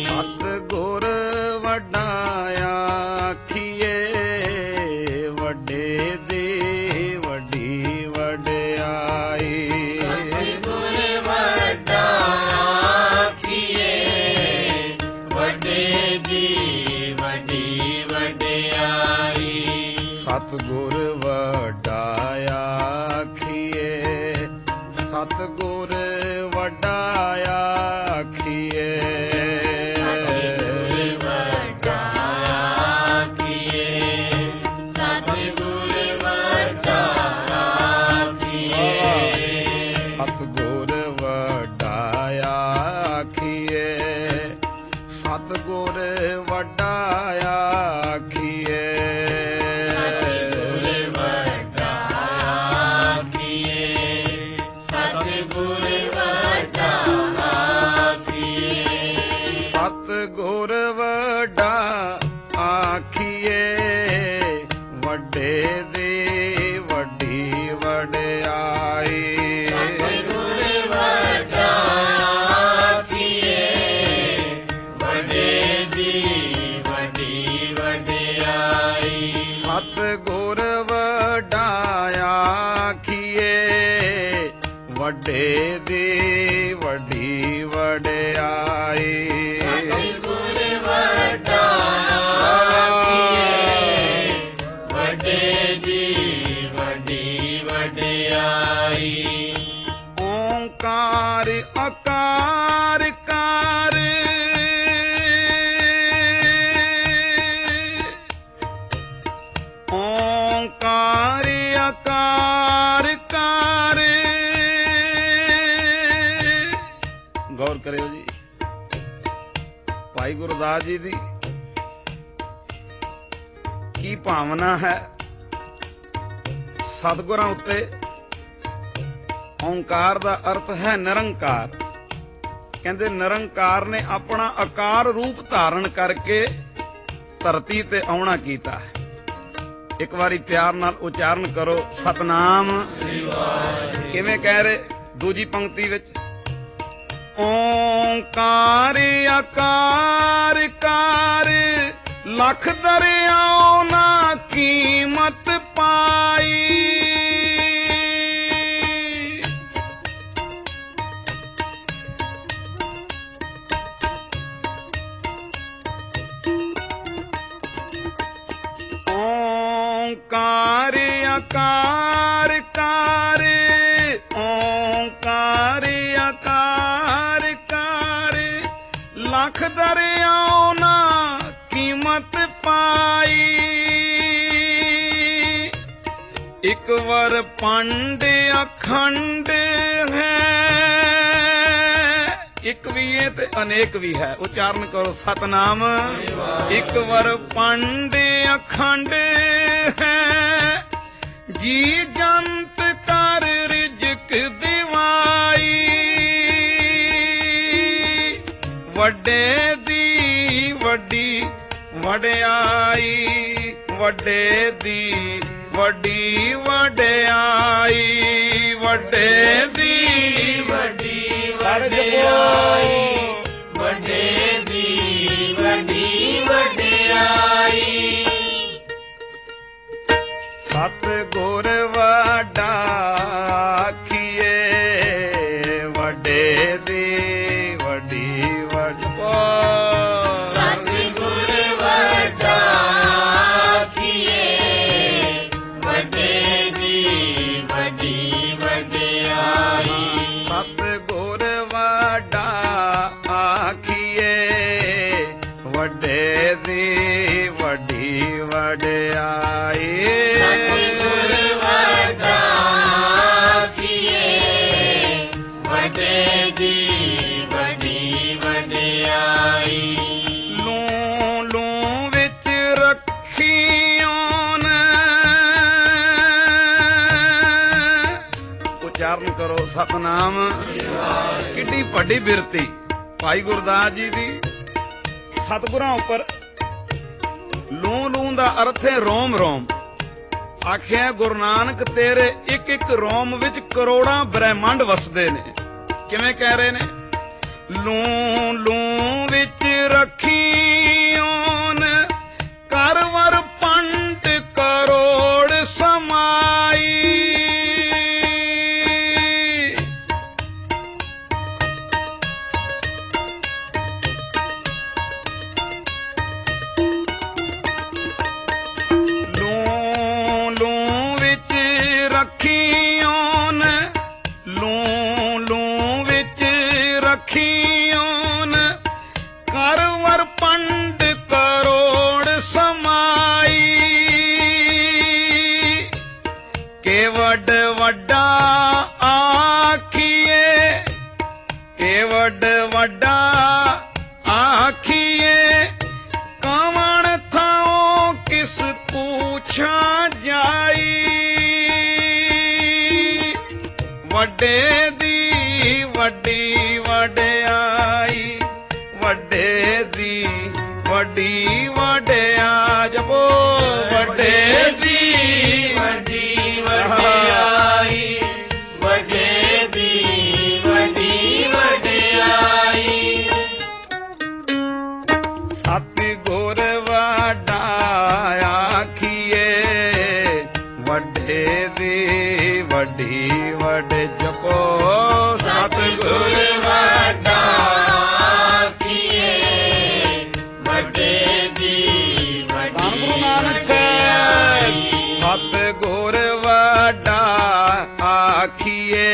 ਸਤਿਗੁਰ ਵੱਡਾ ਆਖੀਏ, ਵੱਡੇ ਦੀ ਵੱਡੀ ਵਡਿਆਈ। ਸਤਿਗੁਰ ਵੱਡਾ ਆਖੀਏ, ਵੱਡੇ ਦੀ ਵੱਡੀ ਵਡਿਆਈ। ਸਤਿਗੁਰ ਵੱਡਾ ਆਖੀਏ, ਸਤਿਗੁਰ ਵੱਡਾ ਆਖੀਏ। ਸਤਿਗੁਰ ਵੱਡਾ ਆਖੀਏ, ਸਤਿਗੁਰ ਵੱਡਾ ਆਖੀਏ, ਸਤਿਗੁਰ ਵੱਡਾ ਆਖੀਏ। ਸਤਿਗੁਰ ਵੱਡਾ ਆਖੀਏ, ਵੱਡੇ ਦੀ ਵੱਡੀ ਵਡਿਆਈ। ਸਤਿਗੁਰ ਵੱਡਾ ਆਖੀਏ, ਵੱਡੇ ਦੀ ਵੱਡੀ ਵਡਿਆਈ। ਸਤਿਗੁਰ ਵੱਡਾ ਆਖੀਏ, ਵੱਡੇ ਦੀ ਵੱਡੀ ਵਡਿਆਈ। ਸਤਿਗੁਰ ਵੱਡਾ ਆਖੀਏ, ਵੱਡੇ ਦੀ ਵੱਡੀ ਵਡਿਆਈ। ਓਂਕਾਰ ਅਕਾਰ ਕਾਰ, ਓਂਕਾਰ ਅਕਾਰ ਕਾਰ। ਗੌਰ ਕਰਿਓ ਜੀ, ਭਾਈ ਗੁਰਦਾਸ ਜੀ ਦੀ ਕੀ ਭਾਵਨਾ ਹੈ। ਸਤਿਗੁਰਾਂ ਉੱਤੇ ਓਂਕਾਰ ਦਾ ਅਰਥ ਹੈ ਨਿਰੰਕਾਰ। ਕਹਿੰਦੇ ਨਿਰੰਕਾਰ ਨੇ ਆਪਣਾ ਆਕਾਰ ਰੂਪ ਧਾਰਨ ਕਰਕੇ ਧਰਤੀ ਤੇ ਆਉਣਾ ਕੀਤਾ ਹੈ। ਇੱਕ ਵਾਰੀ ਪਿਆਰ ਨਾਲ ਉਚਾਰਨ ਕਰੋ, ਸਤਨਾਮ ਸ੍ਰੀ ਵਾਹਿਗੁਰੂ। ਕਿਵੇਂ ਕਹਿ ਰਹੇ ਦੂਜੀ ਪੰਕਤੀ ਵਿੱਚ, ਓਂਕਾਰ ਆਕਾਰ ਕਾਰ, ਲੱਖ ਦਰਿਆਓ ਨਾ ਕੀਮਤ ਪਾਈ। ਓਂਕਾਰ ਆਕਾਰ ਕਾਰ, ਓਂਕਾਰ ਆਕਾਰ ਕਾਰ, ਲੱਖ ਦਰਿਆਓ ਨਾ ਕੀਮਤ ਪਾਈ। ਇੱਕ ਵਰ ਪੰਡ ਅਖੰਡ ਹੈ, ਇੱਕ ਵੀ ਹੈ ਤੇ ਅਨੇਕ ਵੀ ਹੈ। ਉਚਾਰਨ ਕਰੋ, ਸਤਨਾਮ। ਇੱਕ ਵਰ ਪੰਡ ਅਖੰਡ ਹੈ, ਜੀ ਜੰਤ ਕਰ ਰਿਜਕ ਦਿਵਾਈ। ਵੱਡੇ ਦੀ ਵੱਡੀ ਵਡਿਆਈ, ਵੱਡੇ ਦੀ ਵੱਡੀ ਵਡਿਆਈ। ਵੱਡੇ ਦੀ ਵੱਡੀ ਵਡਿਆਈ, ਵੱਡੇ ਦੀ ਵੱਡੀ ਵਡਿਆਈ। ਸਤਿਗੁਰ ਵੱਡਾ ਆਖੀਏ, ਵੱਡੇ ਦੀ ਵੱਡੀ ਵਡਿਆਈ। ਸਤਿਗੁਰ ਵੱਡਾ ਆਖੀਏ, ਵੱਡੇ ਦੀ ਵੱਡੀ ਵਡਿਆਈ। ਸਤਿਗੁਰ ਵੱਡਾ ਆਖੀਏ, ਵੱਡੇ ਦੀ ਵੱਡੀ ਵਡਿਆਈ। ਸਤਿਗੁਰ ਵੱਡਾ ਆਖੀਏ, ਵੱਡੇ ਦੀ ਵੱਡੀ ਵਡਿਆਈ। ਲੂੰ ਲੂੰ ਵਿੱਚ ਰੱਖੀਓਨ, ਉਚਾਰਨ ਕਰੋ, ਸਤਨਾਮ। ਕਿੱਡੀ ਵੱਡੀ ਬਿਰਤੀ ਭਾਈ ਗੁਰਦਾਸ ਜੀ ਦੀ। ਸਤਿਗੁਰਾਂ ਉੱਪਰ ਲੂੰ ਲੂੰ ਦਾ ਅਰਥ ਹੈ ਰੋਮ ਰੋਮ। ਆਖਿਆ ਗੁਰੂ ਨਾਨਕ ਤੇਰੇ ਇੱਕ ਇੱਕ ਰੋਮ ਵਿੱਚ ਕਰੋੜਾਂ ਬ੍ਰਹਿਮੰਡ ਵਸਦੇ ਨੇ। ਕਿਵੇਂ ਕਹਿ ਰਹੇ ਨੇ, ਲੂੰ ਲੂੰ ਵਿੱਚ ਵਰ ਪੰਡ ਕਰੋੜ ਸਮਾਈ ਕੇ ਵੱਡ ਵੱਡਾ ਆਖੀਏ ਕੇ ਵੱਡ ਵੱਡਾ ਆਖੀਏ ਕਵਣ ਥਾਉ ਕਿਸ ਪੁੱਛਾਂ ਜਾਈ ਵੱਡੇ ਦੀ ਵੱਡੀ ਵਡਿਆਈ ਵੱਡੇ ਦੀ ਵੱਡੀ ਵਡਿਆ ਜਪੋ ਵੱਡੇ ਦੀ ਵੱਡੀ ਵਡਿਆਈ ਵੱਡੇ ਦੀ ਵੱਡੀ ਵਡਿਆਈ ਸਤਿਗੁਰ ਵਾਡਾ ਆਖੀਏ ਵੱਡੇ ਦੀ ਵੱਡੀ ਵਡ ਜਪੋ ਸਤਿਗੁਰ ਵਾਡਾ ਆਖੀਏ ਵੱਡੇ ਦੀ ਵੱਡੀ ਵਡਿਆਈ ਸਤਿਗੁਰ ਵਾਡਾ ਆਖੀਏ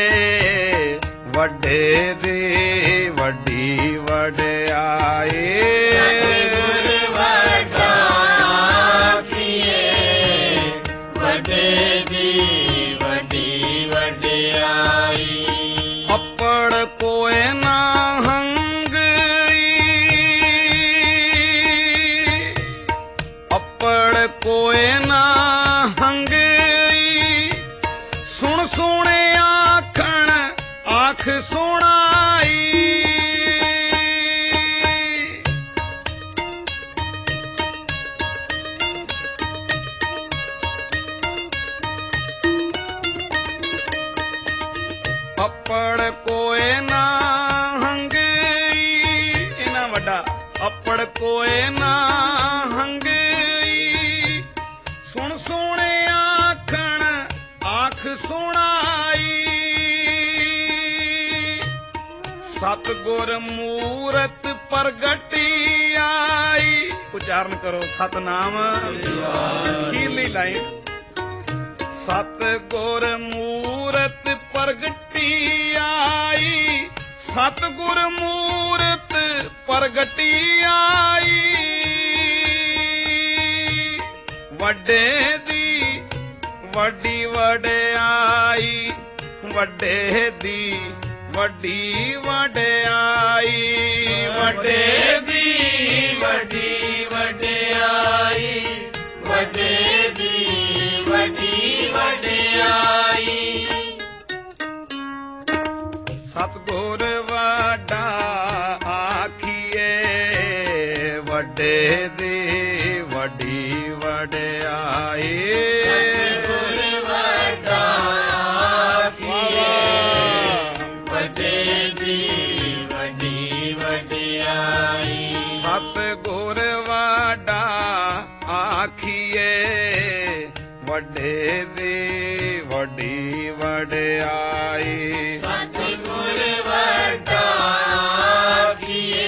ਵੱਡੇ ਦੀ ਵੱਡੀ ਵਡਿਆਈ ਸਤਿਗੁਰ ਵਾਡਾ ਆਖੀਏ ਵੱਡੇ ਦੀ ਵੱਡੀ ਵਡਿਆਈ ਅੱਪੜ ਕੋਏ ਨਾ ਅੱਪੜ ਕੋਏ ਨਾ ਹੰਗਈ ਸੁਣ ਸੁਣੇ ਆਖਣ ਆਖ ਸੁਣਾਈ ਅੱਪੜ ਕੋਏ ਨਾ ਹੰਗਈ ਇਹਨਾਂ ਵੱਡਾ ਅੱਪੜ ਕੋਏ ਨਾ ਹੰਗਈ ਸੁਣ ਸੁਣੇ ਆਖਣ ਆਖ ਸੁਣਾਈ ਸਤਿਗੁਰ ਮੂਰਤ ਪ੍ਰਗਟੀ ਆਈ ਉਚਾਰਨ ਕਰੋ ਸਤਨਾਮ ਅਖੀਰਲੀ ਲਾਈਨ ਸਤਿਗੁਰ ਮੂਰਤ ਪ੍ਰਗਟੀ ਆਈ ਸਤਿਗੁਰ ਮੂਰਤ ਪ੍ਰਗਟੀ ਆਈ ਵੱਡੇ ਦੀ ਵੱਡੀ ਵਡਿਆਈ ਵੱਡੇ ਦੀ ਵੱਡੀ ਵਡਿਆਈ ਵੱਡੇ ਦੀ ਵੱਡੀ ਵਡਿਆਈ ਵੱਡੇ ਦੀ ਵੱਡੀ ਵਡਿਆਈ ਸਤਿਗੁਰ ਵਾਡਾ ਆਖੀਏ ਵੱਡੇ ਦੀ ਵੱਡੀ ਵਡਿਆਈ ਸਤਿਗੁਰ ਵਾਡਾ ਆਖੀਏ ਵੱਡੇ ਦੀ ਵੱਡੀ ਵਡਿਆਈ ਸਤਿਗੁਰ ਵਾਡਾ ਆਖੀਏ ਵੱਡੇ ਦੀ ਵੱਡੀ ਵਡਿਆਈ ਸਤਿਗੁਰ ਵਾਡਾ ਆਖੀਏ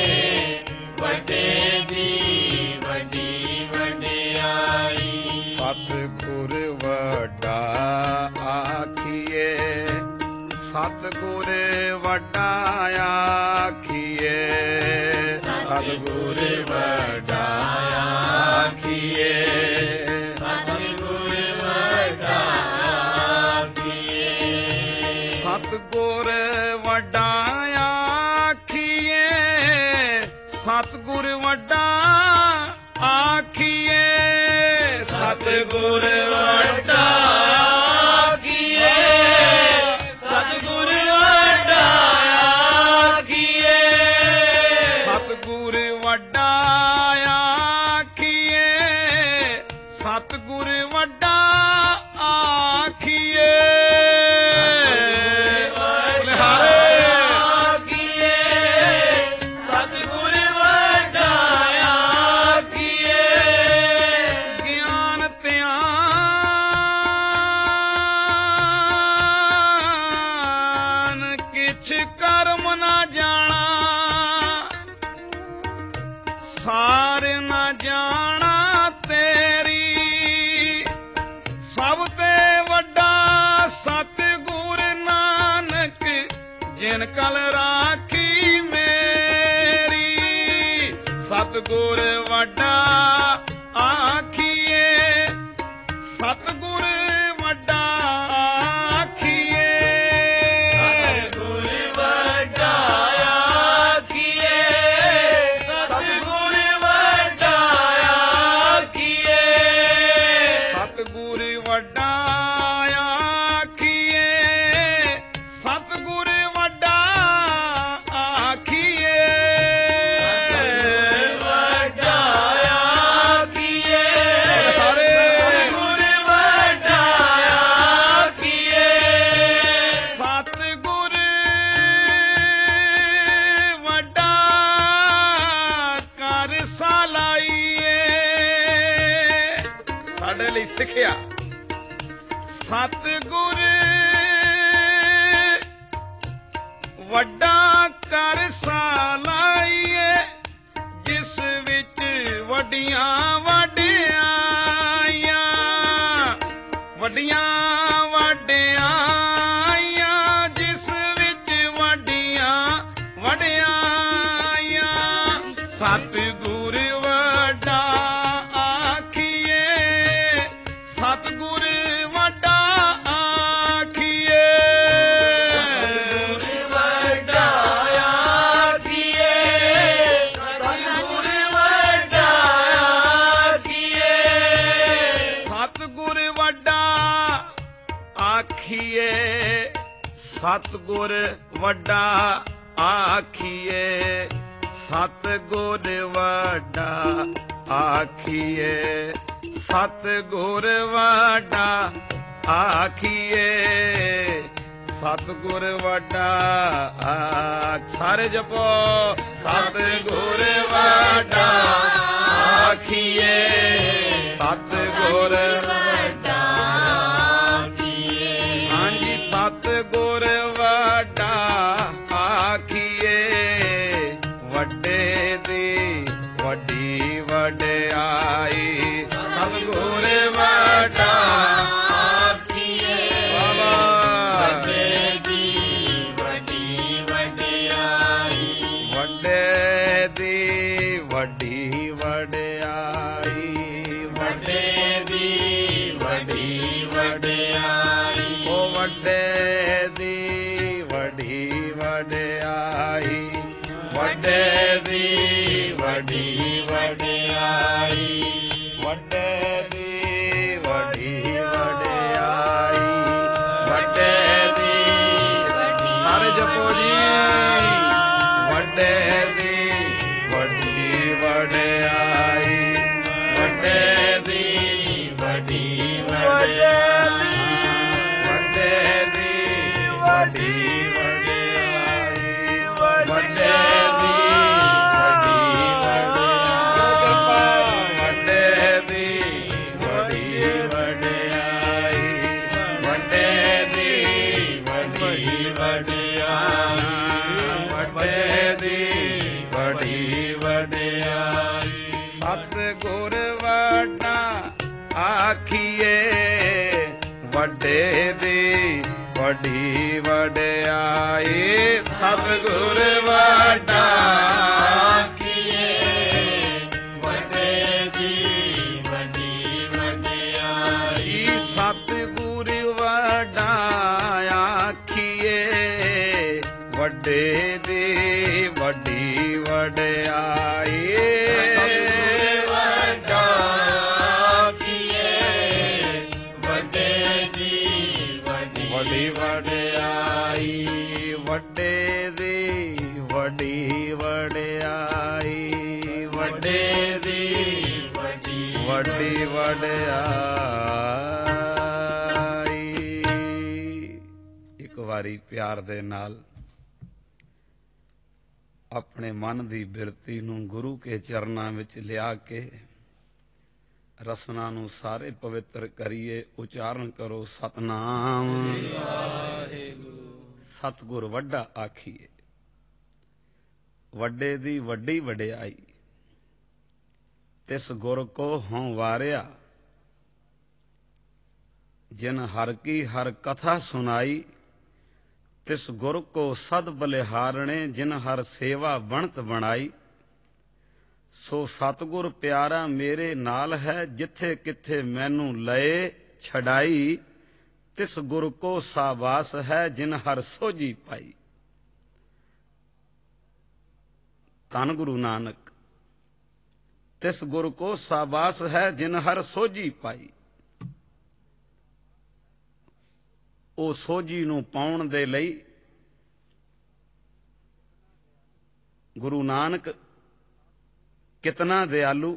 ਵੱਡੇ ਦੀ ਵੱਡੀ ਵਡਿਆਈ ਸਤਿਗੁਰ ਵੱਡਾ ਆਖੀਏ ਸਤਿਗੁਰ ਵੱਡਾ ਆਖੀਏ ਸਤਿਗੁਰ ਵੱਡਾ ਆਖੀਏ ਸਤਿਗੁਰ ਵੱਡਾ ਆਖੀਏ ਸਤਿਗੁਰ ਵੱਡਾ ਆਖੀਏ ਸਤਿਗੁਰ ਵੱਡਾ ਆਖੀਏ ਸਤਿਗੁਰ ਵੱਡਾ ਆਖੀਏ ਸਤਿਗੁਰ ਵੱਡਾ ਆਖੀਏ ਸਤਿਗੁਰ ਵੱਡਾ ਆਖੀਏ ਸਤਿਗੁਰ ਵੱਡਾ ਆਖੀਏ ਸਤਿਗੁਰ ਵੱਡਾ ਆਖੀਏ ਗਿਆਨ ਧਿਆਨ ਕਿਛ ਕਰਮ ਨਾ ਜਾਣਾ ਸਾਰ ਨਾ ਜਾਣਾ ਤੇਰੀ ਸਭ ਤੇ ਵੱਡਾ ਸਤਿਗੁਰ ਨਾਨਕ ਜਿਨ ਕਲ ਰਾਖੀ ਮੇਰੀ ਸਤਿਗੁਰ ਵੱਡਾ ਆਖੀਏ, ਸਤਿਗੁਰ ਵੱਡਾ ਆਖੀਏ, ਸਤਿਗੁਰ ਵੱਡਾ ਆਖੀਏ, ਸਤਿਗੁਰ ਵੱਡਾ ਆਖੀਏ, ਸਤਿਗੁਰ ਵੱਡਾ ਆਖੀਏ, ਸਤਿਗੁਰ ਵੱਡਾ ਆਖੀਏ, ਵੱਡਾ ਆਖੀਏ, ਸਾਰੇ ਸਤਿਗੁਰ ਵੱਡਾ ਆਖੀਏ, ਸਤਿਗੁਰ ਵੱਡਾ ਕਰ ਸਾਲਾਈਏ, ਸਾਡੇ ਲਈ ਸਿੱਖਿਆ। ਸਤਿਗੁਰ ਵੱਡਾ ਕਰ ਸਾਲਾਈਏ, ਜਿਸ ਵਿੱਚ ਵੱਡੀਆਂ ਵਡਿਆਈਆਂ, ਵੱਡੀਆਂ ਵਡਿਆਈਆਂ, ਜਿਸ ਵਿੱਚ ਵੱਡੀਆਂ ਵਡਿਆਈਆਂ। ਸਤਿਗੁਰ ਵੱਡਾ ਆਖੀਏ, ਸਤਿਗੁਰ ਵੱਡਾ ਆਖੀਏ, ਸਤਿਗੁਰ ਵੱਡਾ ਆਖੀਏ, ਸਤਿਗੁਰ ਵੱਡਾ ਆਖੀਏ, ਸਤਿਗੁਰ ਵੱਡਾ ਆਖੀਏ, ਸਤਿਗੁਰ ਵੱਡਾ ਆਖੀਏ, ਸਤਿਗੁਰ ਵੱਡਾ ਆਖੀਏ, ਸਤਿਗੁਰ ਵੱਡਾ ਆਖੀਏ, ਸਤਿਗੁਰ ਵੱਡਾ ਸਾਰੇ ਜਪੋ। ਸਤਿਗੁਰ ਵੱਡਾ ਆਖੀਏ, ਸਤਿਗੁਰ ਵੱਡਾ ਆਖੀਏ, ਹਾਂਜੀ ਸਤਿਗੁਰ ਵੱਡਾ ਆਖੀਏ, ਵੱਡੇ ਦੀ ਵੱਡੀ ਵਡਿਆਈ, ਸਤਿਗੁਰ ਵੱਡਾ ਆਖੀਏ, ਬਾਬਾ ਵੱਡੇ ਦੀ ਵੱਡੀ ਵਡਿਆਈ, ਵੱਡੇ ਦੀ ਵੱਡੀ ਵਡਿਆਈ, ਵੱਡੇ ਦੀ ਵੱਡੀ ਵਡਿਆਈ, ਉਹ ਵੱਡੇ ਦੀ ਵੱਡੀ ਵਡਿਆਈ, ਵੱਡੇ ਦੀ ਵੱਡੀ ਵਡਿਆਈ, ਵੱਡੇ ਦੀ ਵੱਡੀ ਵਡਿਆਈ, ਵੱਡੇ ਦੀ ਸਾਰੇ ਜਪੋ ਜੀ। ਵੱਡੇ ਦੀ ਵੱਡੀ ਵਡਿਆਈ, ਵੱਡੇ ਦੀ ਵੱਡੀ ਵਡਿਆਈ, ਵੱਡੇ ਦੀ ਵੱਡੀ ਵਡਿਆਈ, ਵੱਡੇ ਦੀ ਵੱਡੀ ਵਡਿਆਈ, ਵੱਡੇ ਦੀ ਵੱਡੀ ਵਡਿਆਈ, ਵੱਡੇ ਦੀ ਵੱਡੀ ਵਡਿਆਈ, ਵੱਡੇ ਦੀ ਵੱਡੀ ਵਡਿਆਈ। ਸਤਿਗੁਰ ਵੱਡਾ ਆਖੀਏ, ਵੱਡੇ ਦੀ ਵੱਡੀ ਵਡਿਆਈ, ਸਤਿਗੁਰ ਵੱਡਾ ਆਖੀਏ, ਵੱਡੇ ਦੀ ਵੱਡੀ ਵਡਿਆਈ, ਸਤਿਗੁਰ ਵੱਡਾ ਆਖੀਏ, ਵੱਡੇ ਦੀ ਵੱਡੀ ਵਡਿਆਈ, ਸਤਿਗੁਰ ਵੱਡਾ ਆਖੀਏ, ਵੱਡੇ ਦੀ ਵੱਡੀ ਵਡਿਆਈ, ਵੱਡੇ ਦੀ ਵੱਡੀ ਵਡਿਆਈ, ਵੱਡੇ ਦੀ ਵੱਡੀ ਵੱਡੀ ਵਡਿਆਈ। ਇੱਕ ਵਾਰੀ ਪਿਆਰ ਦੇ ਨਾਲ ਆਪਣੇ ਮਨ ਦੀ ਬਿਰਤੀ ਨੂੰ ਗੁਰੂ ਕੇ ਚਰਨਾਂ ਵਿੱਚ ਲਿਆ ਕੇ ਰਸਨਾ ਨੂੰ ਸਾਰੇ ਪਵਿੱਤਰ ਕਰੀਏ। ਉਚਾਰਨ ਕਰੋ ਸਤਨਾਮ ਸਤਿਗੁਰ ਵੱਡਾ ਆਖੀਏ, ਵੱਡੇ ਦੀ ਵੱਡੀ ਵਡਿਆਈ, ਤਿਸ ਗੁਰ ਕੋ ਹਉ ਵਾਰਿਆ, ਜਿਨ ਹਰ ਕੀ ਹਰ ਕਥਾ ਸੁਨਾਈ, ਤਿਸ ਗੁਰ ਕੋ ਸਦ ਬਲਿਹਾਰਣੇ, ਜਿਨ ਹਰ ਸੇਵਾ ਬਣਤ ਬਣਾਈ। ਸੋ ਸਤਿਗੁਰ ਪਿਆਰਾ ਮੇਰੇ ਨਾਲ ਹੈ, ਜਿੱਥੇ ਕਿੱਥੇ ਮੈਨੂੰ ਲਏ ਛਡਾਈ, ਤਿਸ ਗੁਰ ਕੋ ਸਾਬਾਸ ਹੈ, ਜਿਨ ਹਰ ਸੋਝੀ ਪਾਈ। ਧੰਨ ਗੁਰੂ ਨਾਨਕ, ਤਿਸ ਗੁਰ ਕੋ ਸਾਬਾਸ ਹੈ, ਜਿਨ ਹਰ ਸੋਝੀ ਪਾਈ। ਉਹ ਸੋਝੀ ਨੂੰ ਪਾਉਣ ਦੇ ਲਈ ਗੁਰੂ ਨਾਨਕ ਕਿਤਨਾ ਦਿਆਲੂ,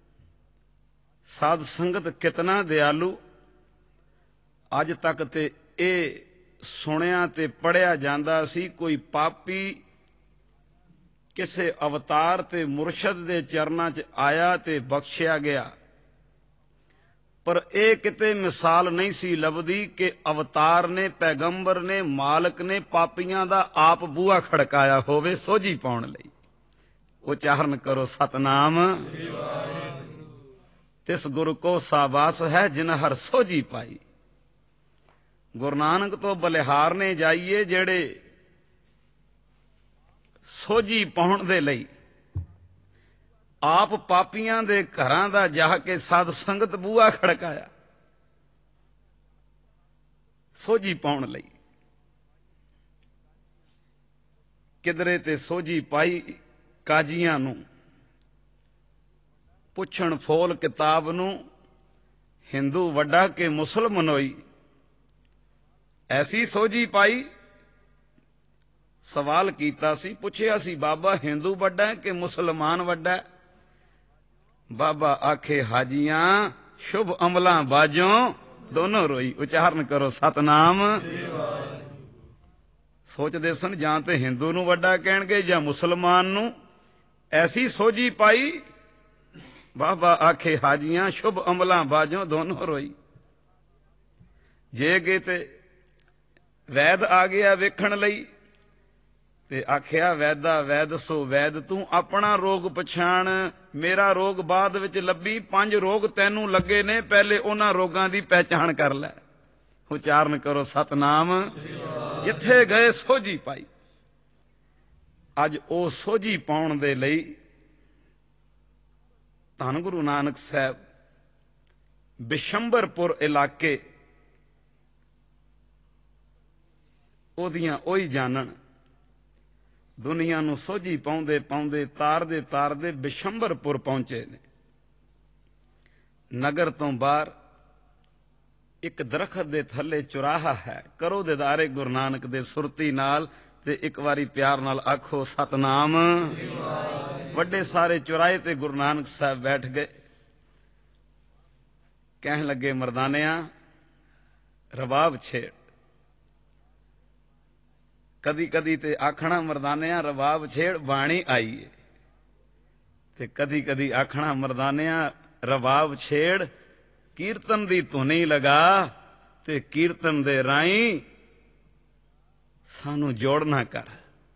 ਸਾਧ ਸੰਗਤ ਕਿਤਨਾ ਦਿਆਲੂ। ਅੱਜ ਤੱਕ ਤੇ ਇਹ ਸੁਣਿਆ ਤੇ ਪੜ੍ਹਿਆ ਜਾਂਦਾ ਸੀ, ਕੋਈ ਪਾਪੀ ਕਿਸੇ ਅਵਤਾਰ ਤੇ ਮੁਰਸ਼ਦ ਦੇ ਚਰਨਾਂ 'ਚ ਆਇਆ ਤੇ ਬਖਸ਼ਿਆ ਗਿਆ, ਪਰ ਇਹ ਕਿਤੇ ਮਿਸਾਲ ਨਹੀਂ ਸੀ ਲੱਭਦੀ ਕਿ ਅਵਤਾਰ ਨੇ, ਪੈਗੰਬਰ ਨੇ, ਮਾਲਕ ਨੇ ਪਾਪੀਆਂ ਦਾ ਆਪ ਬੂਹਾ ਖੜਕਾਇਆ ਹੋਵੇ ਸੋਝੀ ਪਾਉਣ ਲਈ। ਉਚਾਰਨ ਕਰੋ ਸਤਨਾਮ। ਤਿਸ ਗੁਰ ਕੋ ਸਾਬਾਸ ਹੈ, ਜਿਨ ਹਰ ਸੋਝੀ ਪਾਈ। ਗੁਰੂ ਨਾਨਕ ਤੋਂ ਬਲਿਹਾਰਨੇ ਜਾਈਏ, ਜਿਹੜੇ ਸੋਝੀ ਪਾਉਣ ਦੇ ਲਈ ਆਪ ਪਾਪੀਆਂ ਦੇ ਘਰਾਂ ਦਾ ਜਾ ਕੇ ਸਾਧ ਸੰਗਤ ਬੂਹਾ ਖੜਕਾਇਆ ਸੋਝੀ ਪਾਉਣ ਲਈ। ਕਿਧਰੇ ਤੇ ਸੋਝੀ ਪਾਈ ਕਾਜ਼ੀਆਂ ਨੂੰ, ਪੁੱਛਣ ਫੋਲ ਕਿਤਾਬ ਨੂੰ, ਹਿੰਦੂ ਵੱਡਾ ਕਿ ਮੁਸਲਮਾਨੋਈ, ਐਸੀ ਸੋਝੀ ਪਾਈ। ਸਵਾਲ ਕੀਤਾ ਸੀ, ਪੁੱਛਿਆ ਸੀ, ਬਾਬਾ ਹਿੰਦੂ ਵੱਡਾ ਕਿ ਮੁਸਲਮਾਨ ਵੱਡਾ? ਬਾਬਾ ਆਖੇ ਹਾਜੀਆਂ ਸ਼ੁਭ ਅਮਲਾਂ ਬਾਝੋਂ ਦੋਨੋਂ ਰੋਈ। ਉਚਾਰਨ ਕਰੋ ਸਤਨਾਮ। ਸੋਚਦੇ ਸਨ ਜਾਂ ਤੇ ਹਿੰਦੂ ਨੂੰ ਵੱਡਾ ਕਹਿਣਗੇ ਜਾਂ ਮੁਸਲਮਾਨ ਨੂੰ। ਐਸੀ ਸੋਝੀ ਪਾਈ, ਬਾਬਾ ਆਖੇ ਹਾਜੀਆਂ ਸ਼ੁਭ ਅਮਲਾਂ ਬਾਝੋਂ ਦੋਨੋਂ ਰੋਈ। ਜੇ ਕਿਤੇ ਵੈਦ ਆ ਗਿਆ ਵੇਖਣ ਲਈ ਤੇ ਆਖਿਆ, ਵੈਦਾ ਵੈਦ ਸੋ ਵੈਦ, ਤੂੰ ਆਪਣਾ ਰੋਗ ਪਛਾਣ, ਮੇਰਾ ਰੋਗ ਬਾਅਦ ਵਿੱਚ ਲੱਭੀ। 5 ਰੋਗ ਤੈਨੂੰ ਲੱਗੇ ਨੇ, ਪਹਿਲੇ ਉਹਨਾਂ ਰੋਗਾਂ ਦੀ ਪਹਿਚਾਣ ਕਰ ਲੈ। ਉਚਾਰਨ ਕਰੋ ਸਤਨਾਮ। ਜਿੱਥੇ ਗਏ ਸੋਝੀ ਪਾਈ। ਅੱਜ ਉਹ ਸੋਝੀ ਪਾਉਣ ਦੇ ਲਈ ਧੰਨ ਗੁਰੂ ਨਾਨਕ ਸਾਹਿਬ ਬਿਸ਼ੰਬਰਪੁਰ ਇਲਾਕੇ ਉਹਦੀਆਂ ਉਹੀ ਜਾਣਨ, ਦੁਨੀਆ ਨੂੰ ਸੋਝੀ ਪਾਉਂਦੇ ਪਾਉਂਦੇ ਤਾਰਦੇ ਤਾਰਦੇ ਬਿਸ਼ੰਬਰਪੁਰ ਪਹੁੰਚੇ ਨੇ। ਨਗਰ ਤੋਂ ਬਾਹਰ ਇੱਕ ਦਰਖਤ ਦੇ ਥੱਲੇ ਚੁਰਾਹਾ ਹੈ। ਕਰੋ ਦੀਦਾਰੇ ਗੁਰੂ ਨਾਨਕ ਦੇ ਸੁਰਤੀ ਨਾਲ ਤੇ ਇੱਕ ਵਾਰੀ ਪਿਆਰ ਨਾਲ ਆਖੋ ਸਤਨਾਮ। ਵੱਡੇ ਸਾਰੇ ਚੁਰਾਹੇ ਤੇ ਗੁਰੂ ਨਾਨਕ ਸਾਹਿਬ ਬੈਠ ਗਏ। ਕਹਿਣ ਲੱਗੇ, ਮਰਦਾਨਿਆਂ ਰਬਾਬ ਛੇੜ। ਕਦੀ ਕਦੀ ਤੇ ਆਖਣਾ, ਮਰਦਾਨਿਆਂ ਰਬਾਬ ਛੇੜ ਬਾਣੀ ਆਈਏ, ਤੇ ਕਦੀ ਕਦੀ ਆਖਣਾ, ਮਰਦਾਨਿਆਂ ਰਬਾਬ ਛੇੜ ਕੀਰਤਨ ਦੀ ਧੁਨੀ ਲਗਾ, ਤੇ ਕੀਰਤਨ ਦੇ ਰਾਹੀਂ ਸਾਨੂੰ ਜੋੜਨਾ ਕਰ।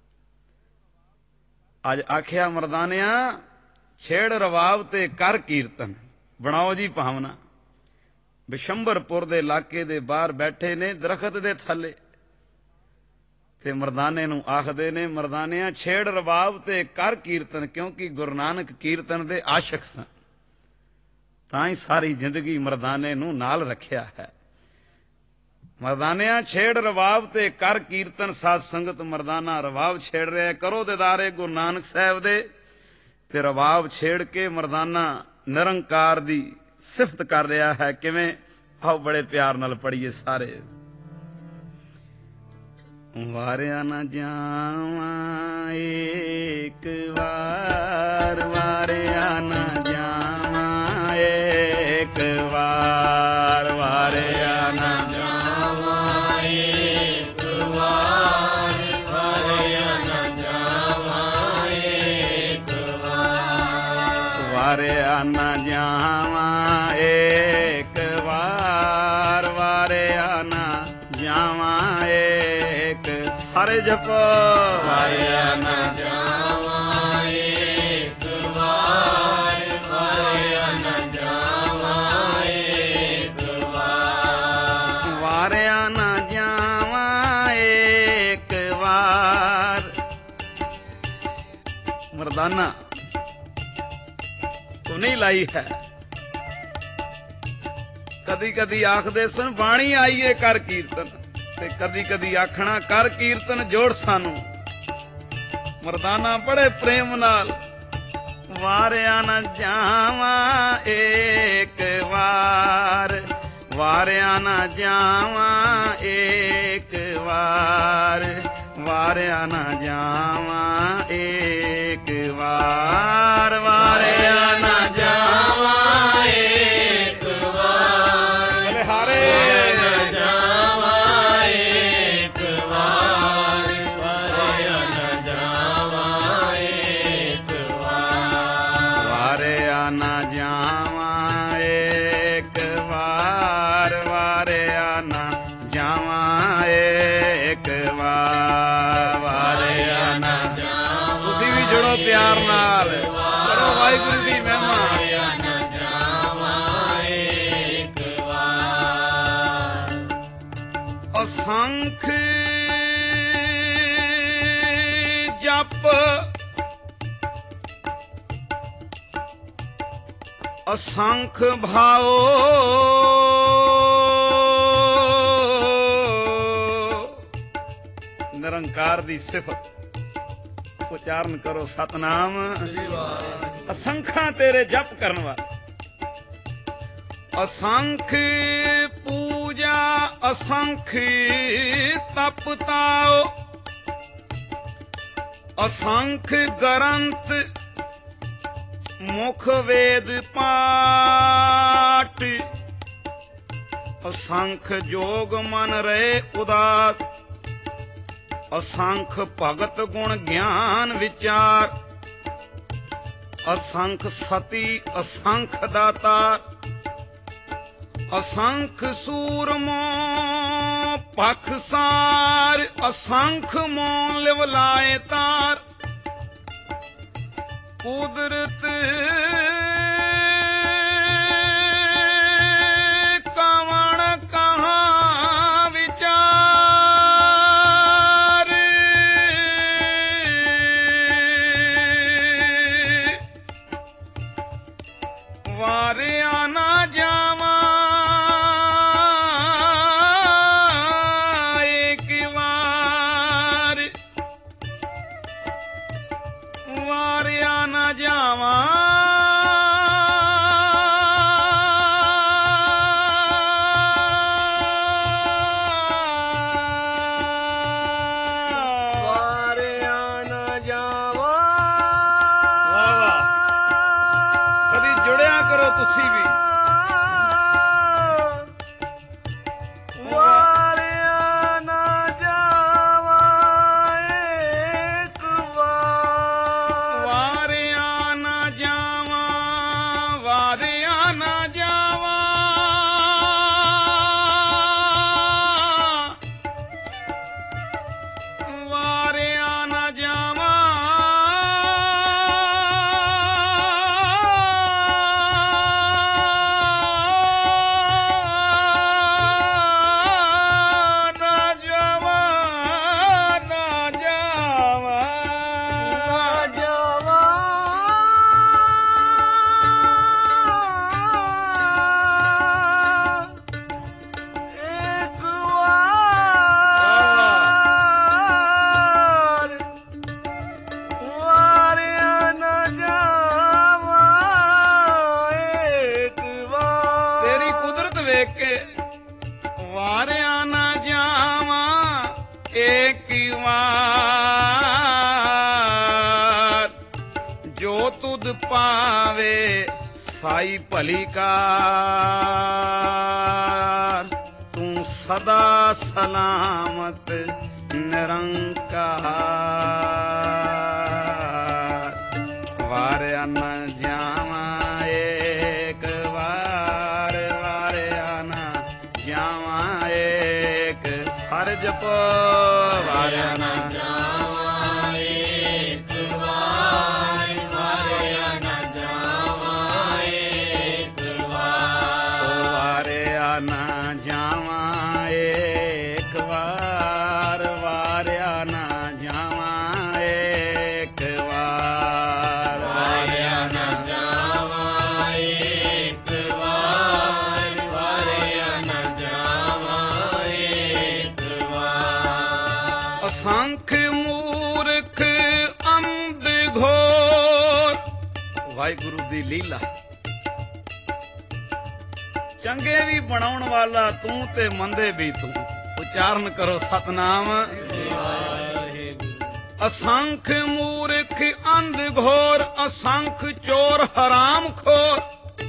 ਅੱਜ ਆਖਿਆ, ਮਰਦਾਨਿਆਂ ਛੇੜ ਰਬਾਬ ਤੇ ਕਰ ਕੀਰਤਨ, ਬਣਾਓ ਜੀ ਭਾਵਨਾ। ਬਿਸ਼ੰਬਰਪੁਰ ਦੇ ਇਲਾਕੇ ਦੇ ਬਾਹਰ ਬੈਠੇ ਨੇ ਦਰਖਤ ਦੇ ਥੱਲੇ, ਤੇ ਮਰਦਾਨੇ ਨੂੰ ਆਖਦੇ ਨੇ, ਮਰਦਾਨਿਆਂ ਛੇੜ ਰਬਾਬ ਤੇ ਕਰ ਕੀਰਤਨ, ਕਿਉਂਕਿ ਗੁਰੂ ਨਾਨਕ ਕੀਰਤਨ ਦੇ ਆਸ਼ਕ ਸਨ। ਤਾਂ ਹੀ ਸਾਰੀ ਜ਼ਿੰਦਗੀ ਮਰਦਾਨੇ ਨੂੰ ਨਾਲ ਰੱਖਿਆ ਹੈ। ਮਰਦਾਨਿਆਂ ਛੇੜ ਰਬਾਬ ਤੇ ਕਰ ਕੀਰਤਨ। ਸਾਧ ਸੰਗਤ ਮਰਦਾਨਾ ਰਬਾਬ ਛੇੜ ਰਿਹਾ। ਕਰੋ ਦੀਦਾਰੇ ਗੁਰੂ ਨਾਨਕ ਸਾਹਿਬ ਦੇ। ਤੇ ਰਬਾਬ ਛੇੜ ਕੇ ਮਰਦਾਨਾ ਨਿਰੰਕਾਰ ਦੀ ਸਿਫਤ ਕਰ ਰਿਹਾ ਹੈ। ਕਿਵੇਂ? ਆਓ ਬੜੇ ਪਿਆਰ ਨਾਲ ਪੜ੍ਹੀਏ ਸਾਰੇ। ਵਾਰਿਆ ਨਾ ਜਾਵਾਂ ਏਕ ਵਾਰ, ਵਾਰਿਆ ਨਾ ਜਾਵਾਂ ਏਕ ਵਾਰ, ਵਾਰਿਆ ਨਾ ਜਾਵਾਂ ਏਕ ਵਾਰ, ਵਾਰਿਆ ਨਾ ਜਾਵਾਂ ਏਕ ਵਾਰ, ਵਾਰਿਆ ਨਾ ਜਾਵਾਂ ਏਕ ਵਾਰ, ਵਾਰਿਆ ਨਾ ਜਾਵਾਂ ਏਕ। ਸਾਰੇ ਜਪੋ। ਵਾਰਿਆ ਨਾ ਜਾਵਾਂ ਏਕ ਵਾਰ, ਵਾਰਿਆ ਨਾ ਜਾਵਾਂ ਏਕ ਵਾਰ, ਵਾਰਿਆ ਨਾ ਜਾਵਾਂ ਏਕ ਵਾਰ। ਮਰਦਾਨਾ ਧੁਨੀ ਲਾਈ ਹੈ। ਕਦੀ ਕਦੀ ਆਖਦੇ ਸਨ ਬਾਣੀ ਆਈਏ ਕਰ ਕੀਰਤਨ, ਤੇ ਕਦੀ ਕਦੀ ਆਖਣਾ ਕਰ ਕੀਰਤਨ ਜੋੜ ਸਾਨੂੰ। ਮਰਦਾਨਾ ਬੜੇ ਪ੍ਰੇਮ ਨਾਲ ਵਾਰਿਆ ਨਾ ਜਾਵਾਂ ਏਕ ਵਾਰ, ਵਾਰਿਆ ਨਾ ਜਾਵਾਂ ਏਕ ਵਾਰ, ਵਾਰਿਆ ਨਾ ਜਾਵਾਂ ਏਕ ਵਾਰ, ਵਾਰਿਆ ਨਾ ਜਾਵਾਂ ਏਕ ਵਾਰ, ਬਲਿਹਾਰੇ ਨਾ ਜਾਵਾਂ ਏਕ ਵਾਰ, ਵਾਰਿਆ ਨਾ ਜਾਵਾਂ ਏਕ ਵਾਰ, ਵਾਰਿਆ ਨਾ ਜਾਵਾਂ ਏਕ ਵਾਰ, ਵਾਰਿਆ ਨਾ ਜਾਵਾਂ ਏਕ ਵਾਰ, ਵਾਰਿਆ ਨਾ ਜਾਵਾਂ। ਤੁਸੀਂ ਵੀ ਜੁੜੋ ਪਿਆਰ ਨਾਲ, ਕਰੋ ਵਾਹਿਗੁਰੂ ਦੀ ਮਹਿਮਾ। ਵਾਰਿਆ ਨਾ ਜਾਵਾਂ ਏਕ ਵਾਰ। ਅਸੰਖ ਜਪ ਅਸੰਖ ਭਾਓ, ਨਿਰੰਕਾਰ ਦੀ ਸਿਫਤ ਉਚਾਰਨ ਕਰੋ ਸਤਨਾਮ। ਅਸੰਖਾਂ ਤੇਰੇ ਜਪ ਕਰਨ ਵਾਲੇ, ਅਸੰਖ ਪੂਜਾ ਅਸੰਖ ਤਪ ਤਾਓ, ਅਸੰਖ ਗ੍ਰੰਥ ਮੁਖ ਵੇਦ ਪਾਠ, ਅਸੰਖ ਜੋਗ ਮਨ ਰਹੇ ਉਦਾਸ, ਅਸੰਖ ਭਗਤ ਗੁਣ ਗਿਆਨ ਵਿਚਾਰ, ਅਸੰਖ ਸਤੀ ਅਸੰਖ ਦਾਤਾਰ, ਅਸੰਖ ਸੂਰਮੋ ਪਖਸਾਰ, ਅਸੰਖ ਮੋਨ ਲਿਵ ਲਾਏ ਤਾਰ, ਕੁਦਰਤ ਕਵਣ ਕਹਾਂ ਵਿਚਾਰ, ਵਾਰਿਆ ਨਾ ਜਾਵਾਂ ਏਕ ਵਾਰ, ਵਾਰਿਆ ਨਾ ਜਾਵਾਂ। ਵਾਰਿਆ ਨਾ ਜਾਵਾਂ। ਵਾਹ ਵਾਹ, ਕਦੀ ਜੁੜਿਆ ਕਰੋ ਤੁਸੀਂ ਵੀ। ਵਾਰਿਆ ਨਾ ਜਾਵਾਂ ਏਕ ਵਾਰ, ਵਾਰਿਆ ਨਾ ਜਾਵਾਂ, ਵਾਰਿਆ ਨਾ ਜਾਵਾਂ, ਵਾਰਿਆ ਨਾ ਜਾਵਾਂ, ਨਾ ਜਾਵਾਂ, ਨਾ ਜਾਵਾਂ, ਨਾ ਜਾਵਾਂ। ਏਕ ਵਾਰ, ਵਾਰਿਆ ਨਾ ਜਾਵਾਂ ਏਕ ਵਾਰ। ਤੇਰੀ ਕੁਦਰਤ ਵੇਖ ਕੇ ਵਾਰਿਆ ਨਾ ਜਾਵਾਂ ਏਕ ਵਾਰ, ਜੋ ਤੁਧ ਪਾਵੇ ਸਾਈ ਭਲੀ ਕਾਰ, ਤੂੰ ਸਦਾ ਸਲਾਮਤ ਨਿਰੰਕਾਰ, ਵਾਰਿਆ ਨਾ ਜਾਵਾਂ ਏਕ ਵਾਰ, ਵਾਰਿਆ ਨਾ ਜਾਵਾਂ ਏਕ ਹਰ ਜਪ, ਵਾਰਿਆ ਨਾ ਜਾਵਾਂ ਏਕ ਵਾਰ, ਵਾਰਿਆ ਨਾ ਜਾਵਾਂ ਏਕ ਵਾਰ, ਵਾਰਿਆ ਨਾ ਜਾਵਾਂ ਏਕ ਵਾਰ, ਵਾਰਿਆ ਨਾ ਜਾਵਾਂ ਏਕ ਵਾਰ, ਵਾਰਿਆ ਨਾ ਜਾਵਾਂ ਵਾਹਿਗੁਰੂ ਦੀ ਲੀਲਾ। ਚੰਗੇ ਵੀ ਬਣਾਉਣ ਵਾਲਾ ਤੂੰ ਤੇ ਮੰਦੇ ਵੀ ਤੂੰ। ਉਚਾਰਨ ਕਰੋ ਸਤਨਾਮ। ਅਸੰਖ ਮੂਰਖ ਅੰਧ ਘੋਰ, ਅਸੰਖ ਚੋਰ ਹਰਾਮ ਖੋਰ,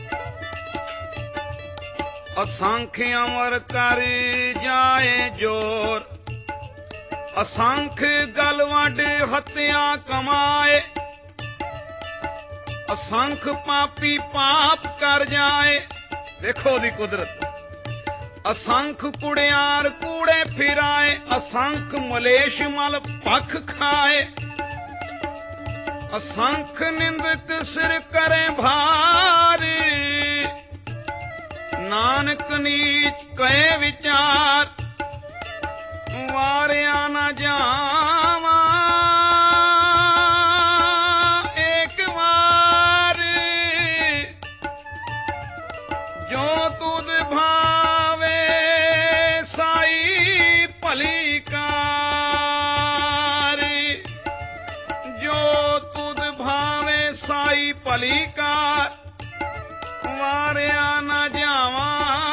ਅਸੰਖ ਅਮਰ ਕਰ ਜਾਏ ਜੋਰ, ਅਸੰਖ ਗਲ ਵੰਡ ਹੱਤਿਆ ਕਮਾਏ, ਅਸੰਖ ਪਾਪੀ ਪਾਪ ਕਰ ਜਾਏ। ਦੇਖੋ ਉਹਦੀ ਕੁਦਰਤ। ਅਸੰਖ ਕੁੜਿਆਰ ਕੂੜੇ ਫਿਰਾਏ, ਅਸੰਖ ਮਲੇਸ਼ ਮਲ ਭਖ ਖਾਏ, ਅਸੰਖ ਨਿੰਦਕ ਸਿਰ ਕਰੇ ਭਾਰੀ, ਨਾਨਕ ਨੀਚ ਕਹੇ ਵਿਚਾਰ, ਵਾਰਿਆ ਨਾ ਜਾਵਾਂ ਏਕ ਵਾਰ, ਜੋ ਤੁਧ ਭਾਵੇ ਸਾਈ ਭਲੀ ਕਾਰ, ਜੋ ਤੁਧ ਭਾਵੇ ਸਾਈ ਭਲੀ ਕਾਰ, ਵਾਰਿਆ ਨਾ ਜਾਵਾਂ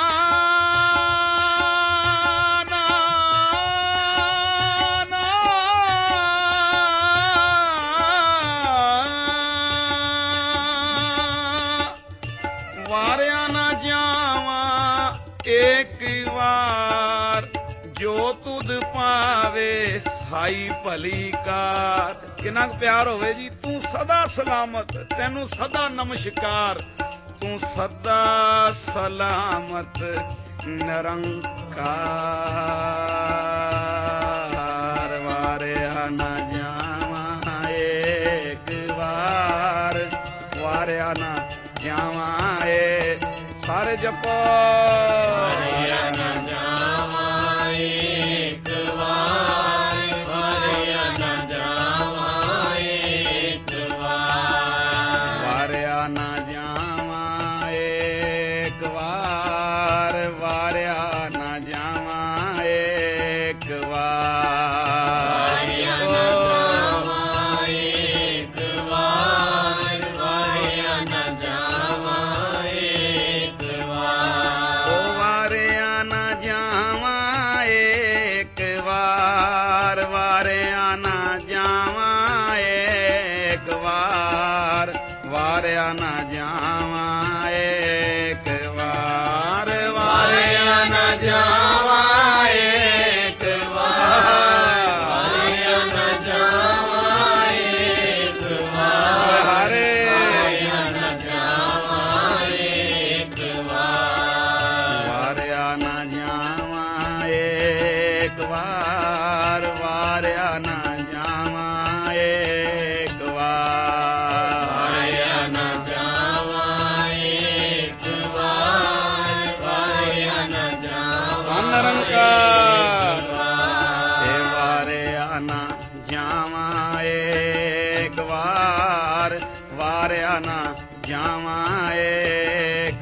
ਵਾਰਿਆ ਨਾ ਜਾਵਾਂ ਏਕ ਵਾਰ, ਜੋ ਤੁਧ ਪਾਵੇ ਸਾਈ ਭਲੀ ਕਾਰ। ਕਿੰਨਾ ਕੁ ਪਿਆਰ ਹੋਵੇ ਜੀ। ਤੂੰ ਸਦਾ ਸਲਾਮਤ, ਤੈਨੂੰ ਸਦਾ ਨਮਸਕਾਰ, ਤੂੰ ਸਦਾ ਸਲਾਮਤ ਨਿਰੰਕਾਰ, ਵਾਰਿਆ ਨਾ ਜਾਵਾਂ ਏਕ ਵਾਰ, ਵਾਰਿਆ ਨਾ ਜਾਵਾਂ ਏ। ਸਾਰੇ ਜਪੋ। ਵਾਰਿਆ ਨਾ ਜਾਵਾਂ ਏਕ ਵਾਰ, ਵਾਰਿਆ ਨਾ ਜਾਵਾਂ ਏਕ ਵਾਰ, ਵਾਰਿਆ ਨਾ ਜਾਵਾਂ ਏਕ ਵਾਰ, ਵਾਰਿਆ ਨਾ ਜਾਵਾਂ ਏਕ ਵਾਰ, ਵਾਰਿਆ ਨਾ ਜਾਵਾਂ ਏਕ ਵਾਰ, ਵਾਰਿਆ ਨਾ ਜਾਵਾਂ ਏਕ ਵਾਰ, ਓ ਵਾਰਿਆ ਨਾ ਜਾਵਾਂ ਏਕ ਵਾਰ, ਵਾਰਿਆ ਨਾ ਜਾਵਾਂ ਏਕ ਵਾਰ, ਵਾਰਿਆ ਨਾ ਜਾਵਾਂ ਏਕ ਵਾਰ, ਵਾਰਿਆ ਨਾ ਜਾਵਾਂ ਏਕ ਵਾਰ, ਵਾਰਿਆ ਨਾ ਜਾਵਾਂ ਏਕ ਵਾਰ, ਹਰੇ ਵਾਰਿਆ ਨਾ ਜਾਵਾਂ ਏਕ ਵਾਰ, ਵਾਰਿਆ ਨਾ ਜਾਵਾਂ ਏਕ ਵਾਰ, ਵਾਰਿਆ ਨਾ ਜਾਵਾਂ ਏਕ ਵਾਰ, ਵਾਰਿਆ ਨਾ ਜਾਵਾਂ ਏਕ ਵਾਰ, ਵਾਰਿਆ ਨਾ ਜਾਵਾਂ ਨਿਰੰਕਾਰ। ਏਕ ਵਾਰ, ਏ ਵਾਰਿਆ ਨਾ ਜਾਵਾਂ ਏਕ ਵਾਰ, ਵਾਰਿਆ ਨਾ ਜਾਵਾਂ ਏਕ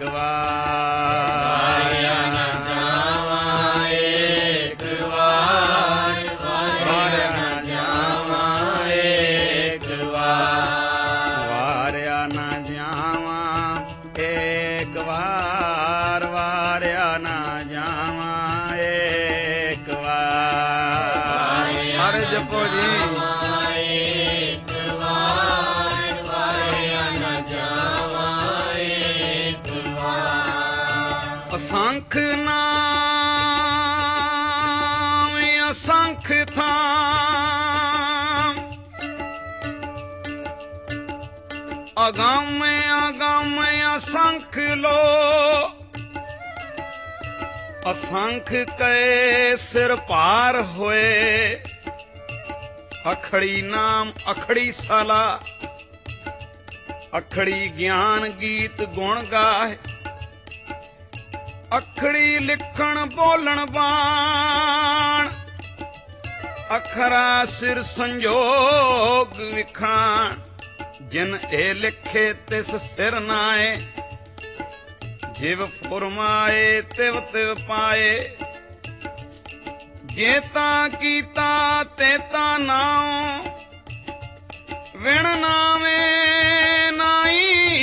ਵਾਰ, ਵਾਰਿਆ ਨਾ ਜਾਵਾਂ ਏਕ ਵਾਰ, ਵਾਰਿਆ ਨਾ ਜਾਵਾਂ ਏਕ ਵਾਰ, ਵਾਰਿਆ ਨਾ ਜਾਵਾਂ ਏਕ ਵਾਰ, ਵਾਰਿਆ ਨਾ ਜਾਵਾਂ ਏਕ ਵਾਰ। ਹਰ ਜਪੋ ਜੀ। ਏਕ ਵਾਰ, ਵਾਰਿਆ ਨਾ ਜਾਵਾਂ ਏਕ ਵਾਰ, ਅਸੰਖ ਨਾਮ ਅਸੰਖ ਥਾਮ, ਅਗੰਮ ਅਗੰਮ ਅਸੰਖ ਲੋ, ਅਸੰਖ ਕੈ ਸਿਰ ਭਾਰ ਹੋਏ, ਅਖੜੀ ਨਾਮ ਅਖੜੀ ਸਾਲਾ, ਅਖੜੀ ਗਿਆਨ ਗੀਤ ਗੁਣ ਗਾਏ, ਅਖੜੀ ਲਿਖਣ ਬੋਲਣ ਬਾਣ, ਅਖਰਾ ਸਿਰ ਸੰਜੋਗ ਵਿਖਾਣ, ਜਿਨ ਇਹ ਲਿਖੇ ਤਿਸ ਸਿਰ ਨਾਏ, ਜਿਵ ਫੁਰਮਾਏ ਤਿਵ ਤਿਵ ਪਾਏ, ਜੇ ਤਾਂ ਕੀਤਾ ਤੇ ਤਾਂ ਨਾਉ, ਵਿਣ ਨਾਵੇਂ ਨਾਈ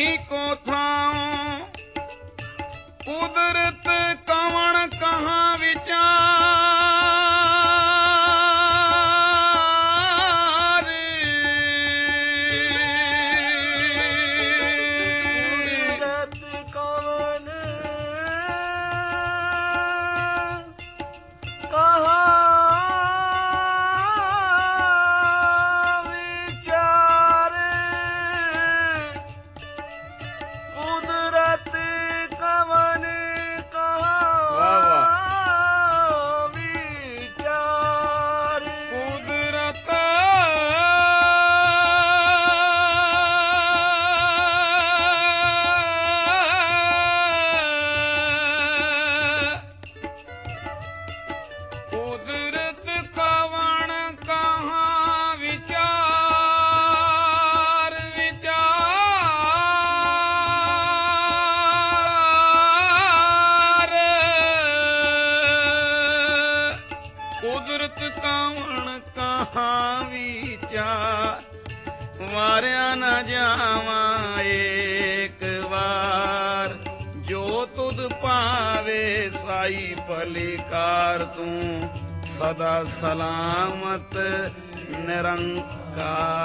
ਸੂਧ ਪਾਵੇ ਸਾਈ ਭਲੀ ਕਾਰ ਤੂੰ ਸਦਾ ਸਲਾਮਤ ਨਿਰੰਕਾਰ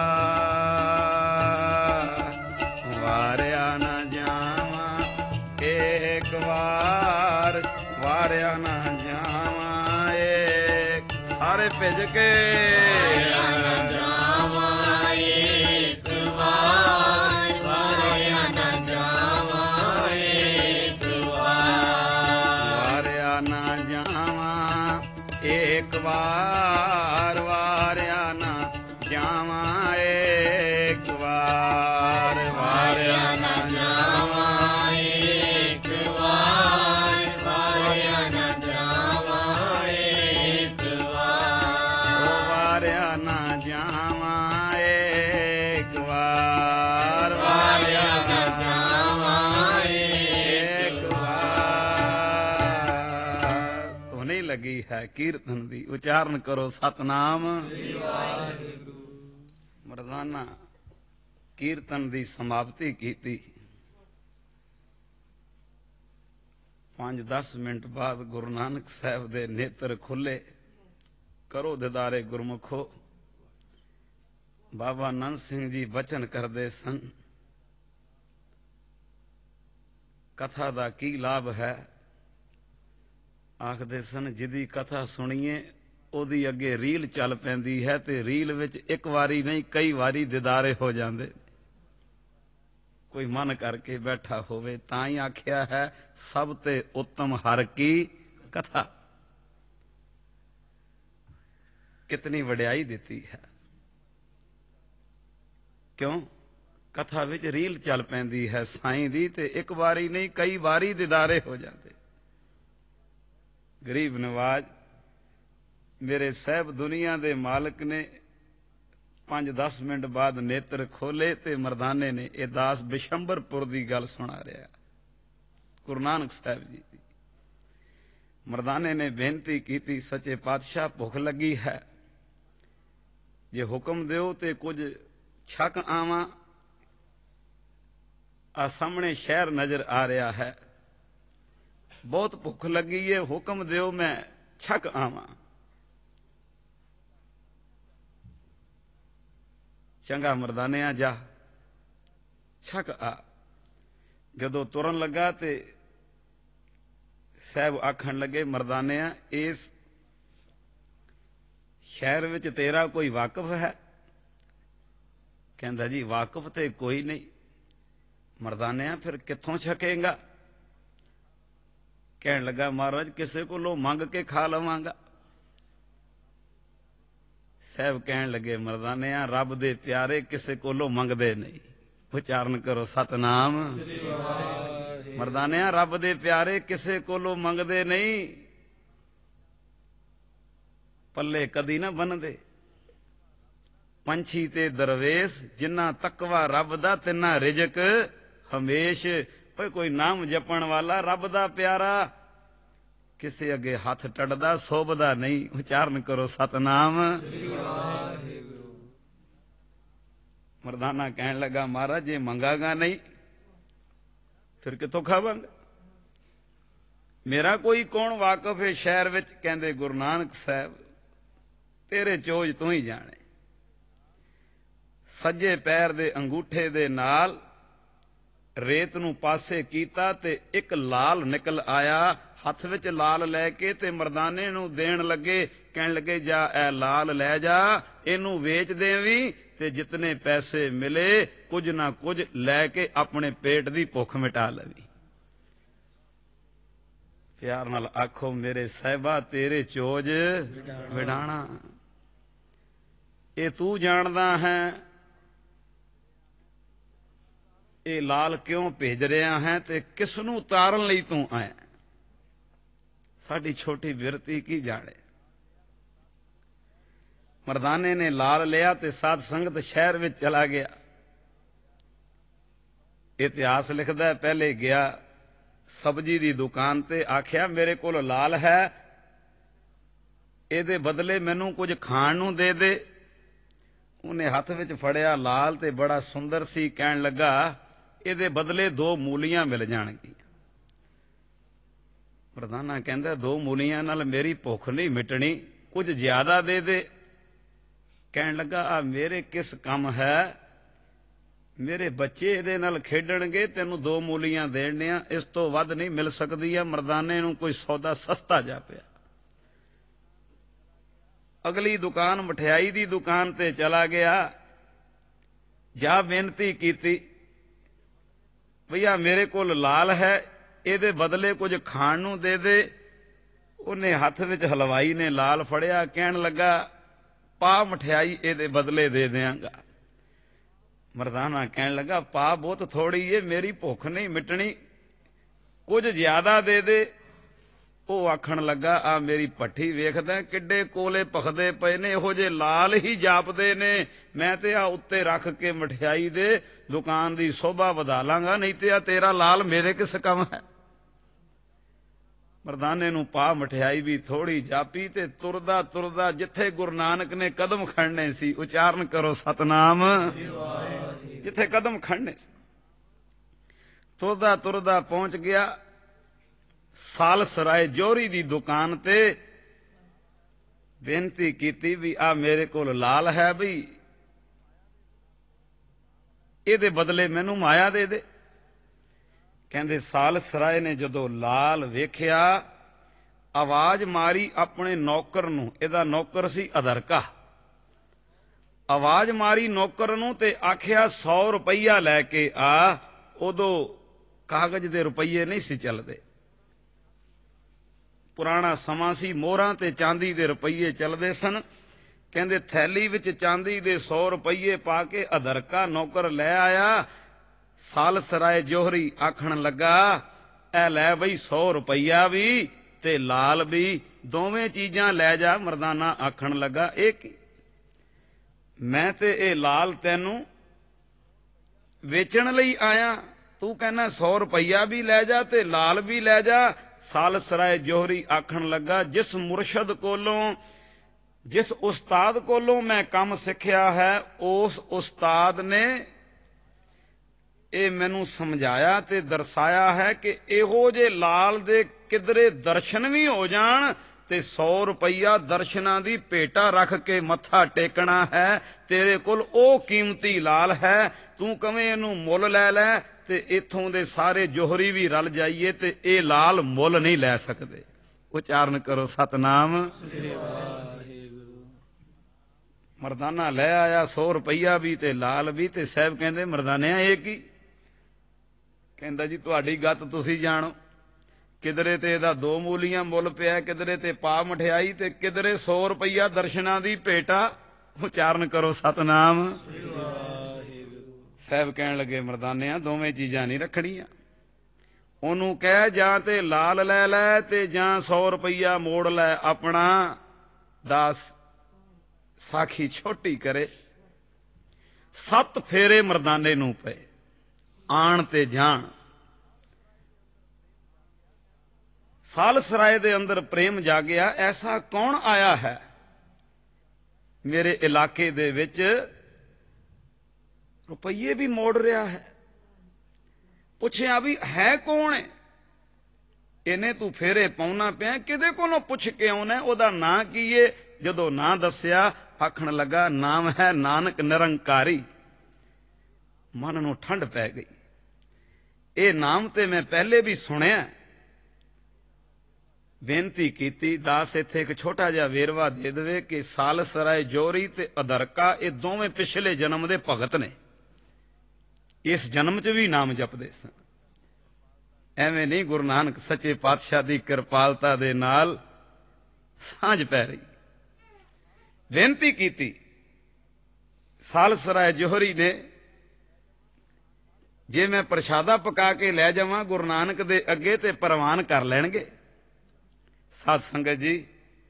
ਵਾਰਿਆ ਨਾ ਜਾਵਾਂ ਏਕ ਵਾਰ ਵਾਰਿਆ ਨਾ ਜਾਵਾਂ ਏਕ ਸਾਰੇ ਭਿੱਜ ਕੇ ਵਾਰਿਆ ਨਾ ਜਾਵਾਂ ਏਕ ਵਾਰ ਵਾਰਿਆ ਨਾ ਜਾਵਾਂ ਏਕ ਵਾਰ ਵਾਰਿਆ ਨਾ ਜਾਵਾਂ ਏਕ ਵਾਰ ਵਾਰਿਆ ਨਾ ਜਾਵਾਂ ਏਕ ਵਾਰ ਵਾਰਿਆ ਨਾ ਜਾਵਾਂ ਏਕ ਵਾਰ ਵਾਰਿਆ ਨਾ ਜਾਵਾਂ ਏਕ ਵਾਰ ਓ ਵਾਰਿਆ ਨਾ ਜਾਵਾਂ ਏਕ ਵਾਰ ਵਾਰਿਆ ਨਾ ਜਾਵਾਂ ਏਕ ਵਾਰ ਧੁਨੀ ਲੱਗੀ ਹੈ ਕੀਰਤਨ ਦੀ ਉਚਾਰਨ ਕਰੋ ਸਤਨਾਮ ਸ੍ਰੀ ਵਾਹਿਗੁਰੂ ਮਰਦਾਨਾ ਕੀਰਤਨ ਦੀ ਸਮਾਪਤੀ ਕੀਤੀ 5-10 ਮਿੰਟ ਬਾਅਦ ਗੁਰੂ ਨਾਨਕ ਸਾਹਿਬ ਦੇ ਨੇਤਰ ਖੁੱਲੇ ਕਰੋ ਦਿਦਾਰੇ ਗੁਰਮੁਖੋ ਬਾਬਾ ਆਨੰਦ ਸਿੰਘ ਜੀ ਬਚਨ ਕਰਦੇ ਸਨ ਕਥਾ ਦਾ ਕੀ ਲਾਭ ਹੈ ਆਖਦੇ ਸਨ ਜਿਹਦੀ ਕਥਾ ਸੁਣੀਏ ਉਹਦੀ ਅੱਗੇ ਰੀਲ ਚੱਲ ਪੈਂਦੀ ਹੈ ਤੇ ਰੀਲ ਵਿੱਚ ਇੱਕ ਵਾਰੀ ਨਹੀਂ ਕਈ ਵਾਰੀ ਦਿਦਾਰੇ ਹੋ ਜਾਂਦੇ ਕੋਈ ਮਨ ਕਰਕੇ ਬੈਠਾ ਹੋਵੇ ਤਾਂ ਹੀ ਆਖਿਆ ਹੈ ਸਭ ਤੇ ਉੱਤਮ ਹਰ ਕੀ ਕਥਾ ਕਿਤਨੀ ਵਡਿਆਈ ਦਿੱਤੀ ਹੈ ਕਿਉਂ ਕਥਾ ਵਿੱਚ ਰੀਲ ਚੱਲ ਪੈਂਦੀ ਹੈ ਸਾਈਂ ਦੀ ਤੇ ਇੱਕ ਵਾਰੀ ਨਹੀਂ ਕਈ ਵਾਰੀ ਦਿਦਾਰੇ ਹੋ ਜਾਂਦੇ ਗਰੀਬ ਨਵਾਜ ਮੇਰੇ ਸਾਹਿਬ ਦੁਨੀਆ ਦੇ ਮਾਲਕ ਨੇ 5-10 ਮਿੰਟ ਬਾਅਦ ਨੇਤਰ ਖੋਲੇ ਤੇ ਮਰਦਾਨੇ ਨੇ ਇਹ ਦਾਸ ਬਿਸ਼ੰਬਰਪੁਰ ਦੀ ਗੱਲ ਸੁਣਾ ਰਿਹਾ ਗੁਰੂ ਨਾਨਕ ਸਾਹਿਬ ਜੀ ਦੀ ਮਰਦਾਨੇ ਨੇ ਬੇਨਤੀ ਕੀਤੀ ਸੱਚੇ ਪਾਤਸ਼ਾਹ ਭੁੱਖ ਲੱਗੀ ਹੈ ਜੇ ਹੁਕਮ ਦਿਓ ਤੇ ਕੁਝ ਛਕ ਆਵਾਂ ਆ ਸਾਹਮਣੇ ਸ਼ਹਿਰ ਨਜ਼ਰ ਆ ਰਿਹਾ ਹੈ ਬਹੁਤ ਭੁੱਖ ਲੱਗੀ ਏ ਹੁਕਮ ਦਿਓ ਮੈਂ ਛਕ ਆਵਾਂ ਚੰਗਾ ਮਰਦਾਨਿਆਂ ਜਾ ਛਕ ਆ ਜਦੋਂ ਤੁਰਨ ਲੱਗਾ ਤੇ ਸਾਹਿਬ ਆਖਣ ਲੱਗੇ ਮਰਦਾਨਿਆਂ ਇਸ ਸ਼ਹਿਰ ਵਿੱਚ ਤੇਰਾ ਕੋਈ ਵਾਕਿਫ ਹੈ ਕਹਿੰਦਾ ਜੀ ਵਾਕਿਫ ਤੇ ਕੋਈ ਨਹੀਂ ਮਰਦਾਨਿਆਂ ਫਿਰ ਕਿੱਥੋਂ ਛਕੇਗਾ ਕਹਿਣ ਲੱਗਾ ਮਹਾਰਾਜ ਕਿਸੇ ਕੋਲੋਂ ਮੰਗ ਕੇ ਖਾ ਲਵਾਂਗਾ ਸਾਹਿਬ ਕਹਿਣ ਲੱਗੇ ਮਰਦਾਨਿਆਂ ਰੱਬ ਦੇ ਪਿਆਰੇ ਕਿਸੇ ਕੋਲੋਂ ਮੰਗਦੇ ਨਹੀਂ ਉਚਾਰਨ ਕਰੋ ਸਤਨਾਮ ਮਰਦਾਨਿਆਂ ਰੱਬ ਦੇ ਪਿਆਰੇ ਕਿਸੇ ਕੋਲੋਂ ਮੰਗਦੇ ਨਹੀਂ ਪੱਲੇ ਕਦੀ ਨਾ ਬੰਨਦੇ ਪੰਛੀ ਤੇ ਦਰਵੇਸ਼ ਜਿੰਨਾ ਤਕਵਾ ਰੱਬ ਦਾ ਤਿੰਨਾ ਰਿਜ਼ਕ ਹਮੇਸ਼ ਕੋਈ ਨਾਮ ਜਪਣ ਵਾਲਾ ਰੱਬ ਦਾ ਪਿਆਰਾ ਕਿਸੇ ਅੱਗੇ ਹੱਥ ਟੱਡਦਾ ਸੋਭਦਾ ਨਹੀਂ ਉਚਾਰਨ ਕਰੋ ਸਤਨਾਮ ਮਰਦਾਨਾ ਕਹਿਣ ਲੱਗਾ ਮਹਾਰਾਜ ਜੇ ਮੰਗਾਗਾ ਨਹੀਂ ਫਿਰ ਕਿੱਥੋਂ ਖਾਵਾਂਗਾ ਮੇਰਾ ਕੋਈ ਕੌਣ ਵਾਕਿਫ ਹੈ ਸ਼ਹਿਰ ਵਿੱਚ ਕਹਿੰਦੇ ਗੁਰੂ ਨਾਨਕ ਸਾਹਿਬ ਤੇਰੇ ਚੋਜ ਤੂੰ ਹੀ ਜਾਣੇ ਸੱਜੇ ਪੈਰ ਦੇ ਅੰਗੂਠੇ ਦੇ ਨਾਲ ਰੇਤ ਨੂੰ ਪਾਸੇ ਕੀਤਾ ਤੇ ਇੱਕ ਲਾਲ ਨਿਕਲ ਆਇਆ ਹੱਥ ਵਿੱਚ ਲਾਲ ਲੈ ਕੇ ਤੇ ਮਰਦਾਨੇ ਨੂੰ ਦੇਣ ਲੱਗੇ ਕਹਿਣ ਲੱਗੇ ਜਾ ਇਹ ਲਾਲ ਲੈ ਜਾ ਇਹਨੂੰ ਵੇਚ ਦੇਵੀਂ ਤੇ ਜਿਤਨੇ ਪੈਸੇ ਮਿਲੇ ਕੁਝ ਨਾ ਕੁਝ ਲੈ ਕੇ ਆਪਣੇ ਪੇਟ ਦੀ ਭੁੱਖ ਮਿਟਾ ਲਵੀਂ ਪਿਆਰ ਨਾਲ ਆਖੋ ਮੇਰੇ ਸਾਹਿਬਾ ਤੇਰੇ ਚੋਜ ਵਿਡਾਣਾ ਇਹ ਤੂੰ ਜਾਣਦਾ ਹੈ ਇਹ ਲਾਲ ਕਿਉਂ ਭੇਜ ਰਿਹਾ ਹੈ ਤੇ ਕਿਸ ਨੂੰ ਉਤਾਰਨ ਲਈ ਤੂੰ ਆਇਆ ਸਾਡੀ ਛੋਟੀ ਬਿਰਤੀ ਕੀ ਜਾਣੇ ਮਰਦਾਨੇ ਨੇ ਲਾਲ ਲਿਆ ਤੇ ਸਾਧ ਸੰਗਤ ਸ਼ਹਿਰ ਵਿੱਚ ਚਲਾ ਗਿਆ ਇਤਿਹਾਸ ਲਿਖਦਾ ਪਹਿਲੇ ਗਿਆ ਸਬਜੀ ਦੀ ਦੁਕਾਨ ਤੇ ਆਖਿਆ ਮੇਰੇ ਕੋਲ ਲਾਲ ਹੈ ਇਹਦੇ ਬਦਲੇ ਮੈਨੂੰ ਕੁਝ ਖਾਣ ਨੂੰ ਦੇ ਦੇ ਉਹਨੇ ਹੱਥ ਵਿੱਚ ਫੜਿਆ ਲਾਲ ਤੇ ਬੜਾ ਸੁੰਦਰ ਸੀ ਕਹਿਣ ਲੱਗਾ ਇਹਦੇ ਬਦਲੇ 2 ਮੂਲੀਆਂ ਮਿਲ ਜਾਣਗੀਆਂ ਮਰਦਾਨਾ ਕਹਿੰਦਾ 2 ਮੂਲੀਆਂ ਨਾਲ ਮੇਰੀ ਭੁੱਖ ਨਹੀਂ ਮਿਟਣੀ, ਕੁਝ ਜ਼ਿਆਦਾ ਦੇ ਦੇ। ਕਹਿਣ ਲੱਗਾ ਆ ਮੇਰੇ ਕਿਸ ਕੰਮ ਹੈ, ਮੇਰੇ ਬੱਚੇ ਇਹਦੇ ਨਾਲ ਖੇਡਣਗੇ, ਤੈਨੂੰ 2 ਮੂਲੀਆਂ ਦੇਣੀਆਂ, ਇਸ ਤੋਂ ਵੱਧ ਨਹੀਂ ਮਿਲ ਸਕਦੀਆਂ। ਮਰਦਾਨੇ ਨੂੰ ਕੋਈ ਸੌਦਾ ਸਸਤਾ ਜਾ ਪਿਆ। ਅਗਲੀ ਦੁਕਾਨ ਮਠਿਆਈ ਦੀ ਦੁਕਾਨ ਤੇ ਚਲਾ ਗਿਆ, ਜਾ ਬੇਨਤੀ ਕੀਤੀ ਵੀ ਆ ਮੇਰੇ ਕੋਲ ਲਾਲ ਹੈ, ਇਹਦੇ ਬਦਲੇ ਕੁਝ ਖਾਣ ਨੂੰ ਦੇ ਦੇ। ਉਹਨੇ ਹੱਥ ਵਿੱਚ ਹਲਵਾਈ ਨੇ ਲਾਲ ਫੜਿਆ, ਕਹਿਣ ਲੱਗਾ ਪਾ ਮਠਿਆਈ ਇਹਦੇ ਬਦਲੇ ਦੇ ਦਿਆਂਗਾ। ਮਰਦਾਨਾ ਕਹਿਣ ਲੱਗਾ ਪਾ ਬਹੁਤ ਥੋੜੀ ਏ, ਮੇਰੀ ਭੁੱਖ ਨਹੀਂ ਮਿਟਣੀ, ਕੁਝ ਜ਼ਿਆਦਾ ਦੇ ਦੇ। ਉਹ ਆਖਣ ਲੱਗਾ ਆ ਮੇਰੀ ਭੱਠੀ ਵੇਖਦਾ ਕਿੱਡੇ ਕੋਲੇ ਭਖਦੇ ਪਏ ਨੇ, ਇਹੋ ਜਿਹੇ ਲਾਲ ਹੀ ਜਾਪਦੇ ਨੇ, ਮੈਂ ਤੇ ਆ ਉੱਤੇ ਰੱਖ ਕੇ ਮਠਿਆਈ ਦੇ ਦੁਕਾਨ ਦੀ ਸ਼ੋਭਾ ਵਧਾ ਲਾਂਗਾ, ਨਹੀਂ ਤੇ ਆ ਤੇਰਾ ਲਾਲ ਮੇਰੇ ਕਿਸ ਕੰਮ ਹੈ। ਮਰਦਾਨੇ ਨੂੰ ਪਾ ਮਠਿਆਈ ਵੀ ਥੋੜੀ ਜਾਪੀ ਤੇ ਤੁਰਦਾ ਤੁਰਦਾ ਜਿੱਥੇ ਗੁਰੂ ਨਾਨਕ ਨੇ ਕਦਮ ਖੜਨੇ ਸੀ, ਉਚਾਰਨ ਕਰੋ ਸਤਨਾਮ, ਜਿੱਥੇ ਕਦਮ ਖੜਨੇ ਸੀ, ਤੁਰਦਾ ਤੁਰਦਾ ਪਹੁੰਚ ਗਿਆ ਸਾਲਸਰਾਏ ਜੋਹਰੀ ਦੀ ਦੁਕਾਨ ਤੇ। ਬੇਨਤੀ ਕੀਤੀ ਵੀ ਆ ਮੇਰੇ ਕੋਲ ਲਾਲ ਹੈ, ਬਈ ਇਹਦੇ ਬਦਲੇ ਮੈਨੂੰ ਮਾਇਆ ਦੇ ਦੇ। ਕਹਿੰਦੇ ਸਾਲਸਰਾਏ ਨੇ ਜਦੋਂ ਲਾਲ ਵੇਖਿਆ, ਆਵਾਜ਼ ਮਾਰੀ ਆਪਣੇ ਨੌਕਰ ਨੂੰ, ਇਹਦਾ ਨੌਕਰ ਸੀ ਅਦਰਕਾ, ਆਵਾਜ਼ ਮਾਰੀ ਨੌਕਰ ਨੂੰ ਤੇ ਆਖਿਆ 100 ਰੁਪਈਆ ਲੈ ਕੇ ਆ। ਉਦੋਂ ਕਾਗਜ਼ ਦੇ ਰੁਪਈਏ ਨਹੀਂ ਸੀ ਚੱਲਦੇ, ਪੁਰਾਣਾ ਸਮਾਂ ਸੀ, ਮੋਹਰਾਂ ਤੇ ਚਾਂਦੀ ਦੇ ਰੁਪਈਏ ਚੱਲਦੇ ਸਨ। ਕਹਿੰਦੇ ਥੈਲੀ ਵਿੱਚ ਚਾਂਦੀ ਦੇ 100 ਰੁਪਈਏ ਪਾ ਕੇ ਅਦਰਕਾ ਨੌਕਰ ਲੈ ਆਇਆ। ਸਾਲਸਰਾਏ ਜੋਹਰੀ ਆਖਣ ਲੱਗਾ ਇਹ ਲੈ ਬਈ 100 ਰੁਪਈਆ ਵੀ ਤੇ ਲਾਲ ਵੀ, ਦੋਵੇਂ ਚੀਜ਼ਾਂ ਲੈ ਜਾ। ਮਰਦਾਨਾ ਆਖਣ ਲੱਗਾ ਇਹ ਕੀ, ਮੈਂ ਤੇ ਇਹ ਲਾਲ ਤੈਨੂੰ ਵੇਚਣ ਲਈ ਆਇਆ, ਤੂੰ ਕਹਿੰਦਾ 100 ਰੁਪਈਆ ਵੀ ਲੈ ਜਾ ਤੇ ਲਾਲ ਵੀ ਲੈ ਜਾ। ਸਾਲਸਰਾਏ ਜੋਹਰੀ ਆਖਣ ਲੱਗਾ ਜਿਸ ਮੁਰਸ਼ਦ ਕੋਲੋਂ, ਜਿਸ ਉਸਤਾਦ ਕੋਲੋਂ ਮੈਂ ਕੰਮ ਸਿੱਖਿਆ ਹੈ, ਉਸ ਉਸਤਾਦ ਨੇ ਇਹ ਮੈਨੂੰ ਸਮਝਾਇਆ ਤੇ ਦਰਸਾਇਆ ਹੈ ਕਿ ਇਹੋ ਜਿਹੇ ਲਾਲ ਦੇ ਕਿਧਰੇ ਦਰਸ਼ਨ ਵੀ ਹੋ ਜਾਣ ਤੇ 100 ਰੁਪਈਆ ਦਰਸ਼ਨਾਂ ਦੀ ਭੇਟਾ ਰੱਖ ਕੇ ਮੱਥਾ ਟੇਕਣਾ ਹੈ। ਤੇਰੇ ਕੋਲ ਉਹ ਕੀਮਤੀ ਲਾਲ ਹੈ, ਤੂੰ ਕਵੇਂ ਇਹਨੂੰ ਮੁੱਲ ਲੈ ਲੈ ਤੇ ਇੱਥੋਂ ਦੇ ਸਾਰੇ ਜੋਹਰੀ ਵੀ ਰਲ ਜਾਈਏ ਤੇ ਇਹ ਲਾਲ ਮੁੱਲ ਨਹੀਂ ਲੈ ਸਕਦੇ। ਉਚਾਰਨ ਕਰੋ ਸਤਨਾਮ। ਮਰਦਾਨਾ ਲੈ ਆਇਆ 100 ਰੁਪਈਆ ਵੀ ਤੇ ਲਾਲ ਵੀ, ਤੇ ਸਾਹਿਬ ਕਹਿੰਦੇ ਮਰਦਾਨਿਆ ਇਹ ਕੀ? ਕਹਿੰਦਾ ਜੀ ਤੁਹਾਡੀ ਗੱਤ ਤੁਸੀਂ ਜਾਣੋ, ਕਿਧਰੇ ਤੇ ਇਹਦਾ 2 ਮੂਲੀਆਂ ਮੁੱਲ ਪਿਆ, ਕਿਧਰੇ ਤੇ ਪਾ ਮਠਿਆਈ ਤੇ ਕਿਧਰੇ 100 ਰੁਪਈਆ ਦਰਸ਼ਨਾਂ ਦੀ ਭੇਟਾ। ਉਚਾਰਨ ਕਰੋ ਸਤਨਾਮ। ਸਾਹਿਬ ਕਹਿਣ ਲੱਗੇ ਮਰਦਾਨਿਆ ਦੋਵੇਂ ਚੀਜ਼ਾਂ ਨਹੀਂ ਰੱਖਣੀਆਂ, ਉਹਨੂੰ ਕਹਿ ਜਾਂ ਤੇ ਲਾਲ ਲੈ ਲੈ ਤੇ ਜਾਂ 100 ਰੁਪਈਆ ਮੋੜ ਲੈ ਆਪਣਾ। ਦਾਸ ਸਾਖੀ ਛੋਟੀ ਕਰੇ, 7 ਫੇਰੇ ਮਰਦਾਨੇ ਨੂੰ ਪਏ, ਆਣ ਤੇ ਜਾਣ। ਸਾਲਸਰਾਏ ਦੇ ਅੰਦਰ ਪ੍ਰੇਮ ਜਾਗਿਆ, ਐਸਾ ਕੌਣ ਆਇਆ ਹੈ ਮੇਰੇ ਇਲਾਕੇ ਦੇ ਵਿੱਚ ਰੁਪਈਏ ਵੀ ਮੋੜ ਰਿਹਾ ਹੈ। ਪੁੱਛਿਆ ਵੀ ਹੈ ਕੌਣ ਹੈ? ਇਹਨੇ ਤੂੰ ਫੇਰੇ ਪਾਉਣਾ ਪਿਆ, ਕਿਹਦੇ ਕੋਲੋਂ ਪੁੱਛ ਕੇ ਆਉਣਾ, ਉਹਦਾ ਨਾਂ ਕੀ ਏ? ਜਦੋਂ ਨਾਂ ਦੱਸਿਆ ਆਖਣ ਲੱਗਾ ਨਾਮ ਹੈ ਨਾਨਕ ਨਿਰੰਕਾਰੀ। ਮਨ ਨੂੰ ਠੰਡ ਪੈ ਗਈ, ਇਹ ਨਾਮ ਤੇ ਮੈਂ ਪਹਿਲੇ ਵੀ ਸੁਣਿਆ। ਬੇਨਤੀ ਕੀਤੀ ਦਾਸ ਇੱਥੇ ਇੱਕ ਛੋਟਾ ਜਿਹਾ ਵੇਰਵਾ ਦੇ ਦੇਵੇ ਕਿ ਸਾਲਸਰਾਏ ਜੋਹਰੀ ਤੇ ਅਦਰਕਾ ਇਹ ਦੋਵੇਂ ਪਿਛਲੇ ਜਨਮ ਦੇ ਭਗਤ ਨੇ, ਇਸ ਜਨਮ 'ਚ ਵੀ ਨਾਮ ਜਪਦੇ ਸਨ। ਐਵੇਂ ਨਹੀਂ, ਗੁਰੂ ਨਾਨਕ ਸੱਚੇ ਪਾਤਸ਼ਾਹ ਦੀ ਕਿਰਪਾਲਤਾ ਦੇ ਨਾਲ ਸਾਂਝ ਪੈ ਰਹੀ। ਬੇਨਤੀ ਕੀਤੀ ਸਾਲਸਰਾਏ ਜੋਹਰੀ ਨੇ, ਜੇ ਮੈਂ ਪ੍ਰਸ਼ਾਦਾ ਪਕਾ ਕੇ ਲੈ ਜਾਵਾਂ ਗੁਰੂ ਨਾਨਕ ਦੇ ਅੱਗੇ ਤੇ ਪ੍ਰਵਾਨ ਕਰ ਲੈਣਗੇ। ਸਾਧ ਸੰਗਤ ਜੀ,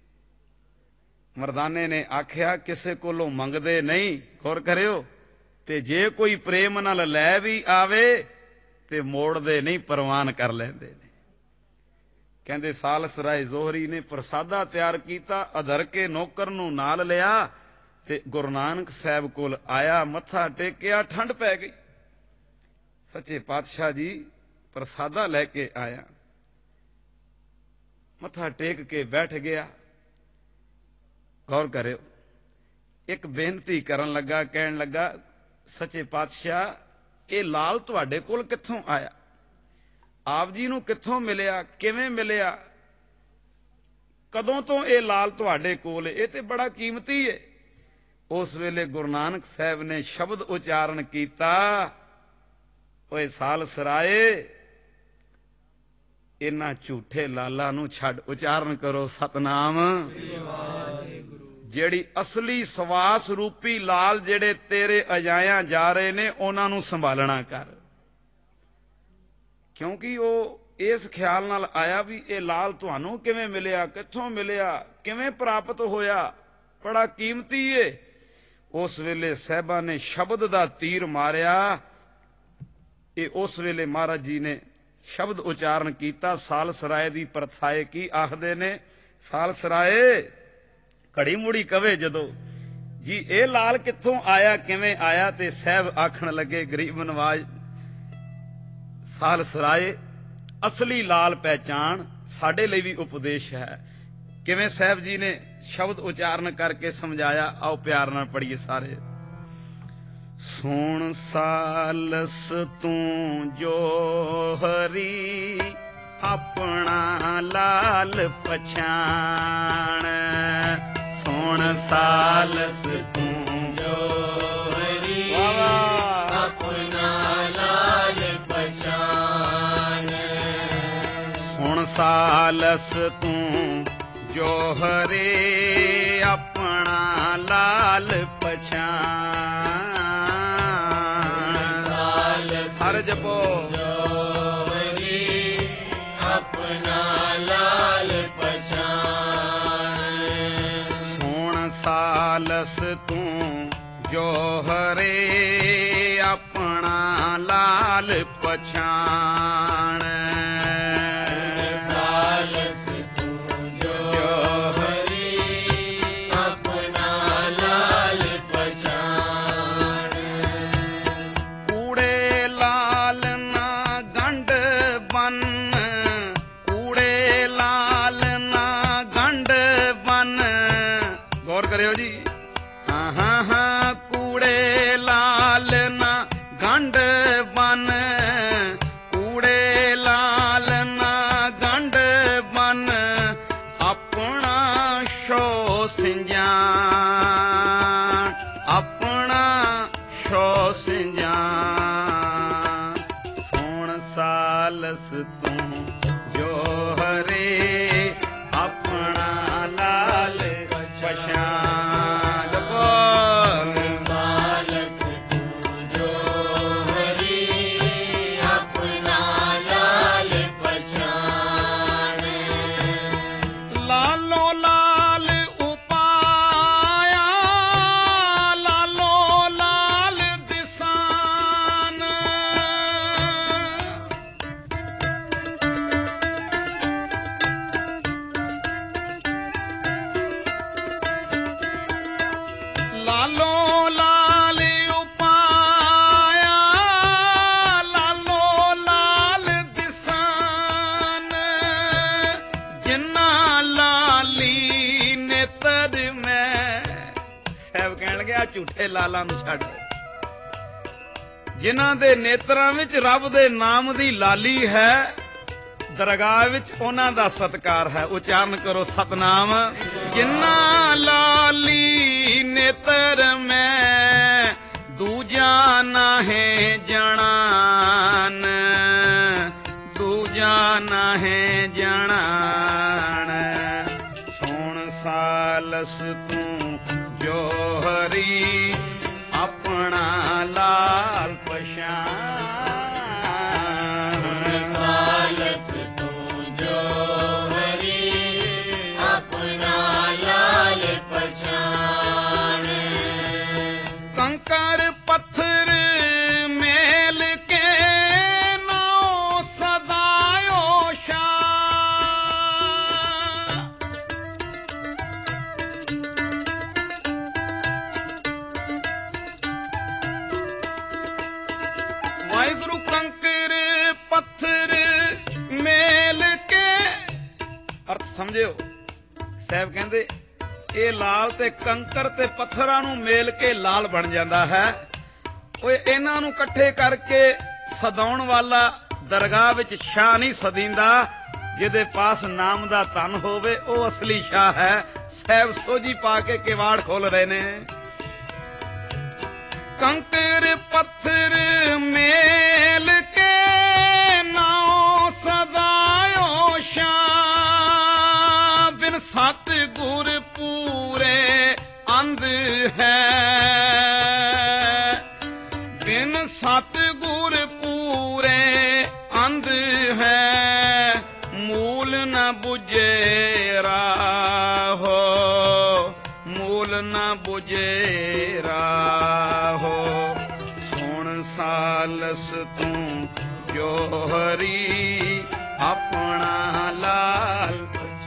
ਮਰਦਾਨੇ ਨੇ ਆਖਿਆ ਕਿਸੇ ਕੋਲੋਂ ਮੰਗਦੇ ਨਹੀਂ, ਗੌਰ ਕਰਿਓ, ਤੇ ਜੇ ਕੋਈ ਪ੍ਰੇਮ ਨਾਲ ਲੈ ਵੀ ਆਵੇ ਤੇ ਮੋੜਦੇ ਨਹੀਂ, ਪ੍ਰਵਾਨ ਕਰ ਲੈਂਦੇ ਨੇ। ਕਹਿੰਦੇ ਸਾਲਸਰਾਏ ਜੋਹਰੀ ਨੇ ਪ੍ਰਸਾਦਾ ਤਿਆਰ ਕੀਤਾ, ਅਧਰਕੇ ਨੌਕਰ ਨੂੰ ਨਾਲ ਲਿਆ ਤੇ ਗੁਰੂ ਨਾਨਕ ਸਾਹਿਬ ਕੋਲ ਆਇਆ, ਮੱਥਾ ਟੇਕਿਆ। ਠੰਡ ਪੈ ਗਈ, ਸੱਚੇ ਪਾਤਸ਼ਾਹ ਜੀ ਪ੍ਰਸਾਦਾ ਲੈ ਕੇ ਆਇਆ। ਮੱਥਾ ਟੇਕ ਕੇ ਬੈਠ ਗਿਆ। ਗੌਰ ਕਰਿਓ, ਇੱਕ ਬੇਨਤੀ ਕਰਨ ਲੱਗਾ, ਕਹਿਣ ਲੱਗਾ, ਸੱਚੇ ਪਾਤਸ਼ਾਹ, ਇਹ ਲਾਲ ਤੁਹਾਡੇ ਕੋਲ ਕਿੱਥੋਂ ਆਇਆ? ਆਪ ਜੀ ਨੂੰ ਕਿੱਥੋਂ ਮਿਲਿਆ? ਕਿਵੇਂ ਮਿਲਿਆ? ਕਦੋਂ ਤੋਂ ਇਹ ਲਾਲ ਤੁਹਾਡੇ ਕੋਲ? ਇਹ ਤੇ ਬੜਾ ਕੀਮਤੀ ਹੈ। ਉਸ ਵੇਲੇ ਗੁਰੂ ਨਾਨਕ ਸਾਹਿਬ ਨੇ ਸ਼ਬਦ ਉਚਾਰਨ ਕੀਤਾ, ਓਏ ਸਾਲਸਰਾਏ, ਇਹਨਾਂ ਝੂਠੇ ਲਾਲਾਂ ਨੂੰ ਛੱਡ, ਉਚਾਰਨ ਕਰੋ ਸਤਨਾਮ। ਜਿਹੜੀ ਅਸਲੀ ਸਵਾਸ ਰੂਪੀ ਲਾਲ ਜਿਹੜੇ ਤੇਰੇ ਅਜਾਇਆ ਜਾ ਰਹੇ ਨੇ, ਉਹਨਾਂ ਨੂੰ ਸੰਭਾਲਣਾ ਕਰ। ਕਿਉਂਕਿ ਉਹ ਇਸ ਖਿਆਲ ਨਾਲ ਆਇਆ ਵੀ ਇਹ ਲਾਲ ਤੁਹਾਨੂੰ ਕਿਵੇਂ ਮਿਲਿਆ, ਕਿੱਥੋਂ ਮਿਲਿਆ, ਕਿਵੇਂ ਪ੍ਰਾਪਤ ਹੋਇਆ, ਬੜਾ ਕੀਮਤੀ ਏ। ਉਸ ਵੇਲੇ ਸਾਹਿਬਾਂ ਨੇ ਸ਼ਬਦ ਦਾ ਤੀਰ ਮਾਰਿਆ। ਇਹ ਉਸ ਵੇਲੇ ਮਹਾਰਾਜ ਜੀ ਨੇ ਸ਼ਬਦ ਉਚਾਰਨ ਕੀਤਾ। ਸਾਲਸਰਾਏ ਦੀ ਪ੍ਰਥਾਏ ਕੀ ਆਖਦੇ ਨੇ? ਸਾਲਸਰਾਏ ਘੜੀ ਮੁੜੀ ਕਵੇ ਜਦੋਂ ਜੀ ਇਹ ਲਾਲ ਕਿੱਥੋਂ ਆਇਆ, ਕਿਵੇਂ ਆਇਆ, ਤੇ ਸਾਹਿਬ ਆਖਣ ਲੱਗੇ, ਗਰੀਬ ਨਵਾਜ਼, ਸਾਲਸਰਾਏ ਅਸਲੀ ਲਾਲ ਪਹਿਚਾਣ ਸਾਡੇ ਲਈ ਵੀ ਉਪਦੇਸ਼ ਹੈ। ਕਿਵੇਂ ਸਾਹਿਬ ਜੀ ਨੇ ਸ਼ਬਦ ਉਚਾਰਨ ਕਰਕੇ ਸਮਝਾਇਆ, ਆਓ ਪਿਆਰ ਨਾਲ ਪੜੀਏ ਸਾਰੇ। ਸੁਣ ਸਾਲਸ ਤੂੰ ਜੋ ਹਰੀ ਆਪਣਾ ਲਾਲ ਪਛਾਣ। ਸੁਣ ਸਾਲਸ ਤੂੰ ਜੋ ਹਰੀ ਆਪਣਾ ਲਾਲ ਪਛਾਣ। ਸੁਣ ਸਾਲਸ ਤੂੰ ਜੋ ਹਰੇ ਆਪਣਾ ਲਾਲ ਪਛਾਣ। ਹਰ ਜਪੋ ਜੋ ਹਰੀ ਆਪਣਾ ਲਾਲ ਪਛਾਣ। ਸੁਣ ਸਾਲਸ ਤੂੰ ਜੋ ਹਰੇ ਆਪਣਾ ਲਾਲ ਪਛਾਣ। ਕਰਿਓ ਜੀ, ਹਾਂ ਹਾਂ ਹਾਂ, ਕੂੜੇ ਲਾਲ ਨਾ ਗੰਢ ਬਨ, ਕੂੜੇ ਲਾਲ ਨਾ ਗੰਢ ਬਨ, ਆਪਣਾ ਸ਼ੋ ਸਿੰਜਾਨ, ਆਪਣਾ ਸ਼ੋ ਸਿੰਜਾਨ। ਸੁਣ ਸਾਲਸ ਤੂੰ ਜੋ ਹਰੇ ਆਪਣਾ ਲਾਲ ਪਛਾਣ। ਸਾਲਸ ਤੂੰ ਜੋ ਹਰੀ ਆਪਣਾ ਲਾਲ ਪਛਾਣ। ਲਾਲੋ ਲਾਲ ਉਪਾਇਆ, ਲਾਲੋ ਲਾਲ ਦਿਸਾਨ। ਲਾਲੋ ਲਾਲ ਉਪਾਇਆ, ਲਾਲੋ ਲਾਲ ਦਿਸਾਨ। ਜਿੰਨਾ ਲਾਲੀ ਨੇਤਰ ਮੈਂ, ਸਾਹਿਬ ਕਹਿਣ ਲੱਗੇ ਆ ਝੂਠੇ ਲਾਲਾਂ ਨੂੰ ਛੱਡ। ਜਿਨ੍ਹਾਂ ਦੇ ਨੇਤਰਾਂ ਵਿੱਚ ਰੱਬ ਦੇ ਨਾਮ ਦੀ ਲਾਲੀ ਹੈ, ਦਰਗਾਹ ਵਿੱਚ ਉਹਨਾਂ ਦਾ ਸਤਿਕਾਰ ਹੈ। ਉਚਾਰਨ ਕਰੋ ਸਤਨਾਮ। ਜਿੰਨਾ ਲਾਲੀ ਨੇਤਰ ਮੈਂ, ਦੂਜਾ ਨਾਹੇ ਜਣਾਨ, ਦੂਜਾ ਨਾਹੇ ਜਣਾਨ। ਸੁਣ ਸਾਲਸ ਤੂੰ ਜੋ ਹਰੀ ਆਪਣਾ ਲਾਲ ਪਛਾਣ। ਸਾਲਸ ਤੂੰ ਜੋ ਹਰੀ ਆਪਣਾ ਲਾਲ ਪਛਾਣ। ਕੰਕਰ ਪੱਥਰ ਮੇਲ ਕੇ ਨਾਉ ਸਦਾਇਓ ਸ਼ਾਨ। ਸਮਝਿਓ। ਸਾਹਿਬ ਕਹਿੰਦੇ ਇਹ ਲਾਲ ਤੇ ਕੰਕਰ ਤੇ ਪੱਥਰਾਂ ਨੂੰ ਮੇਲ ਕੇ ਲਾਲ ਬਣ ਜਾਂਦਾ ਹੈ। ਓਏ ਇਹਨਾਂ ਨੂੰ ਇਕੱਠੇ ਕਰਕੇ ਸਦਾਉਣ ਵਾਲਾ ਦਰਗਾਹ ਵਿੱਚ ਸ਼ਾਹ ਨਹੀਂ ਸਦੀਂਦਾ। ਜਿਹਦੇ ਪਾਸ ਨਾਮ ਦਾ ਧਨ ਹੋਵੇ ਉਹ ਅਸਲੀ ਸ਼ਾਹ ਹੈ। ਸਾਹਿਬ ਸੋਝੀ ਪਾ ਕੇ ਕਿਵਾੜ ਖੋਲ ਰਹੇ ਨੇ। ਕੰਕਰ ਪੱਥਰ ਮੇਲ ਕੇ ਨਾਉ ਸਦਾਇਓ ਸ਼ਾਹ। ਬਿਨ ਸਤ ਗੁਰ ਪੂਰੇ ਅੰਧ ਹੈ। ਬਿਨ ਸਤ ਗੁਰ ਪੂਰੇ ਅੰਧ ਹੈ। ਮੂਲ ਨ ਬੁਝੇ ਰਾਹੋ। ਮੂਲ ਨ ਬੁਝੇ ਰਾਹੋ। ਸੁਣ ਸਾਲਸ ਤੂੰ ਜੋਹਰੀ ਆਪਣਾ ਲਾਲ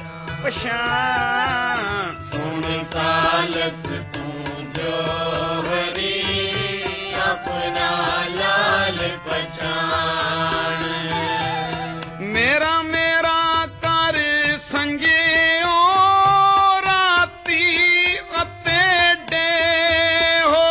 ਪਛਾਣ। ਸੁਣ ਸਾਲਸ ਤੂੰ ਜੋਹਰੀ ਆਪਣਾ ਲਾਲ ਪਛਾਣ। ਮੇਰਾ ਮੇਰਾ ਕਰ ਸੰਜਿਓ ਰਾਤੀ ਅਤੇ ਡੇ ਹੋ।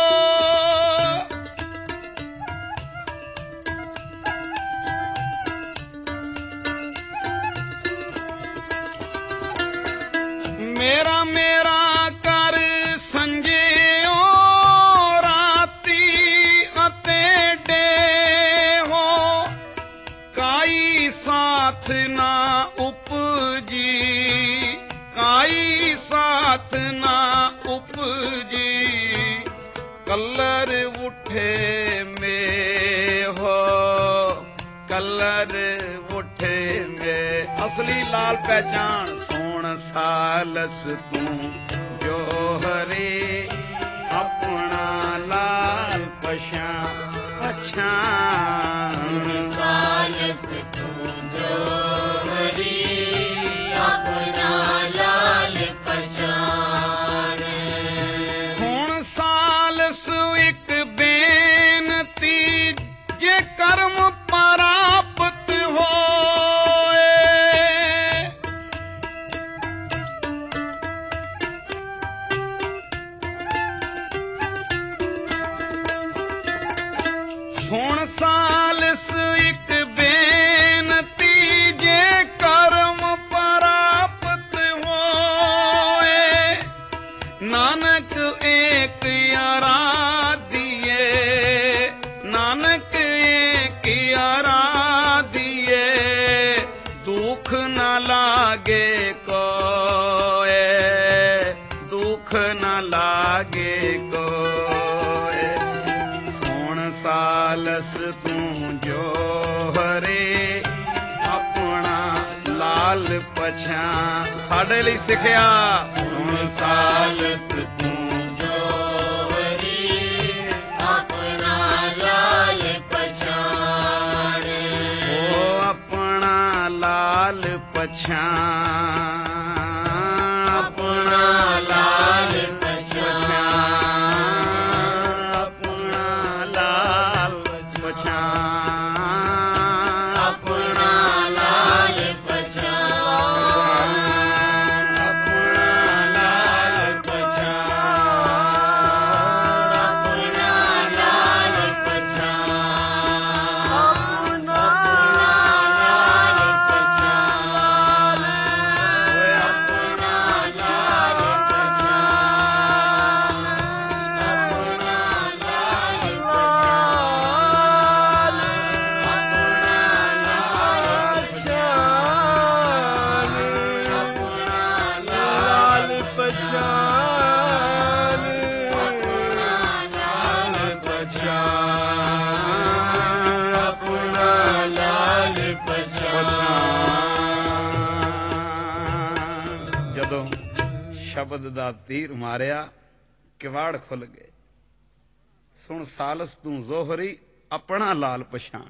ਮੇਰਾ ਮੇਰਾ ਕਰ ਸੰਜਿਓ ਰਾਤੀ ਅਤੇ ਡੇ ਹੋ। ਕਾਈ ਸਾਥ ਨਾ ਉਪਜੀ। ਕਾਈ ਸਾਥ ਨਾ ਉਪਜੀ। ਕਲਰ ਉਠੇ ਮੇ ਹੋ। ਕਲਰ ਉਠੇ ਮੇ। ਅਸਲੀ ਲਾਲ ਪਹਿਚਾਨ। ਸੁਣ ਸਾਲਸ ਤੂੰ ਜੋਹਰੇ ਆਪਣਾ ਲਾਲ ਪਛਾਣ। ਸੁਣ ਸਾਲਸ ਤੂੰ ਜੋਹਰੀ ਆਪਣਾ ਲਾਲ ਪਛਾਣ। ਸੁਣ ਸਾਲਸ ਇੱਕ ਬੇਨਤੀ ਜੇ ਕਰਮ ਪ੍ਰਾਪਤ ਹੋਏ। ਸੁਣ ਸਾਲਸ ਇੱਕ ਬੇਨਤੀ ਜੇ ਕਰਮ ਪ੍ਰਾਪਤ ਹੋਏ। ਨਾਨਕ ਏਕ ਆਰਾਧੀਏ। ਨਾਨਕ ਏਕ ਆਰਾਧੀਏ। ਦੁੱਖ ਨਾ ਲਾਗੇ ਕੋਏ। ਦੁੱਖ ਨਾ ਲਾਗੇ ਕੋਏ। ਸੁਣ ਸਾਲਸ ਤੂੰ ਜੋਹਰੇ ਆਪਣਾ ਲਾਲ ਪਛਾਣ। ਸਾਡੇ ਲਈ ਸਿੱਖਿਆ। ਸੁਣ ਸਾਲਸ ਤੂੰ ਜੋਹਰੀ ਆਪਣਾ ਲਾਲ ਪਛਾਣ। ਉਹ ਆਪਣਾ ਲਾਲ ਪਛਾਣ। ਆਪਣਾ ਲਾਲ ਪਛਾਣ। ਆਪਣਾ ਲਾਲ ਪਛਾਣ। ਆਪਣਾ ਲਾਲ ਪਛਾਣ। ਆਪਣਾ ਲਾਲ ਪਛਾਣ। ਆਪਣਾ ਲਾਲ ਪਛਾਣ। ਆਪਣਾ ਲਾਲ ਪਛਾਣ। ਓਏ ਆਪਣਾ ਲਾਲ ਪਛਾਣ। ਆਪਣਾ ਲਾਲ ਪਛਾਣ। ਆਪਣਾ ਲਾਲ ਪਛਾਣ। ਆਪਣਾ ਲਾਲ ਪਛਾਣ। ਆਪਣਾ ਲਾਲ ਪਛਾਣ। ਆਪਣਾ ਲਾਲ ਪਛਾਣ। ਜਦੋਂ ਸ਼ਬਦ ਦਾ ਤੀਰ ਮਾਰਿਆ ਕਿਵਾੜ ਖੁੱਲ ਗਏ। ਸੁਣ ਸਾਲਸ ਤੂੰ ਜ਼ੋਹਰੀ ਆਪਣਾ ਲਾਲ ਪਛਾਣ।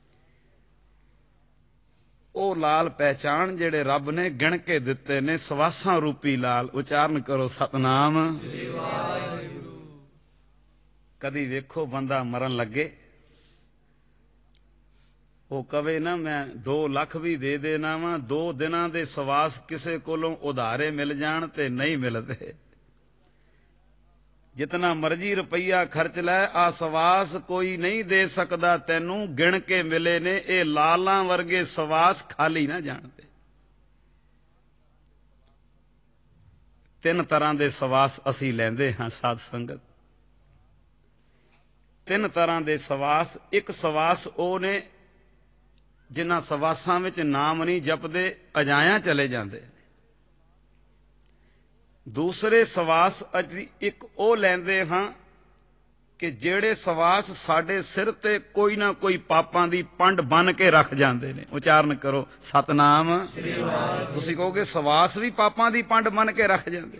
ਉਹ ਲਾਲ ਪਹਿਚਾਣ ਜਿਹੜੇ ਰੱਬ ਨੇ ਗਿਣ ਕੇ ਦਿੱਤੇ ਨੇ। ਸਵਾਸਾਂ ਰੂਪੀ ਲਾਲ। ਉਚਾਰਨ ਕਰੋ ਸਤਨਾਮ। ਕਦੀ ਵੇਖੋ ਬੰਦਾ ਮਰਨ ਲੱਗੇ ਉਹ ਕਵੇ ਨਾ ਮੈਂ 2 ਲੱਖ ਵੀ ਦੇ ਦੇਣਾ ਵਾਂ, 2 ਦਿਨਾਂ ਦੇ ਸਵਾਸ ਕਿਸੇ ਕੋਲੋਂ ਉਧਾਰੇ ਮਿਲ ਜਾਣ ਤੇ ਨਹੀਂ ਮਿਲਦੇ। ਜਿਤਨਾ ਮਰਜ਼ੀ ਰੁਪਈਆ ਖਰਚ ਲੈ, ਆ ਸਵਾਸ ਕੋਈ ਨਹੀਂ ਦੇ ਸਕਦਾ ਤੈਨੂੰ, ਗਿਣ ਕੇ ਮਿਲੇ ਨੇ ਇਹ ਲਾਲਾਂ ਵਰਗੇ ਸਵਾਸ, ਖਾਲੀ ਨਾ ਜਾਣਦੇ। 3 ਤਰ੍ਹਾਂ ਦੇ ਸਵਾਸ ਅਸੀਂ ਲੈਂਦੇ ਹਾਂ ਸਾਧ ਸੰਗਤ। 3 ਤਰ੍ਹਾਂ ਦੇ ਸਵਾਸ। ਇੱਕ ਸਵਾਸ ਉਹ ਨੇ ਜਿਨ੍ਹਾਂ ਸਵਾਸਾਂ ਵਿੱਚ ਨਾਮ ਨਹੀਂ ਜਪਦੇ, ਅਜਾਇਆ ਚਲੇ ਜਾਂਦੇ। ਦੂਸਰੇ ਸਵਾਸ ਅਸੀਂ ਇੱਕ ਉਹ ਲੈਂਦੇ ਹਾਂ ਕਿ ਜਿਹੜੇ ਸਵਾਸ ਸਾਡੇ ਸਿਰ ਤੇ ਕੋਈ ਨਾ ਕੋਈ ਪਾਪਾਂ ਦੀ ਪੰਡ ਬੰਨ ਕੇ ਰੱਖ ਜਾਂਦੇ ਨੇ। ਉਚਾਰਨ ਕਰੋ ਸਤਨਾਮ। ਤੁਸੀਂ ਕਹੋਗੇ ਸਵਾਸ ਵੀ ਪਾਪਾਂ ਦੀ ਪੰਡ ਬੰਨ ਕੇ ਰੱਖ ਜਾਂਦੇ।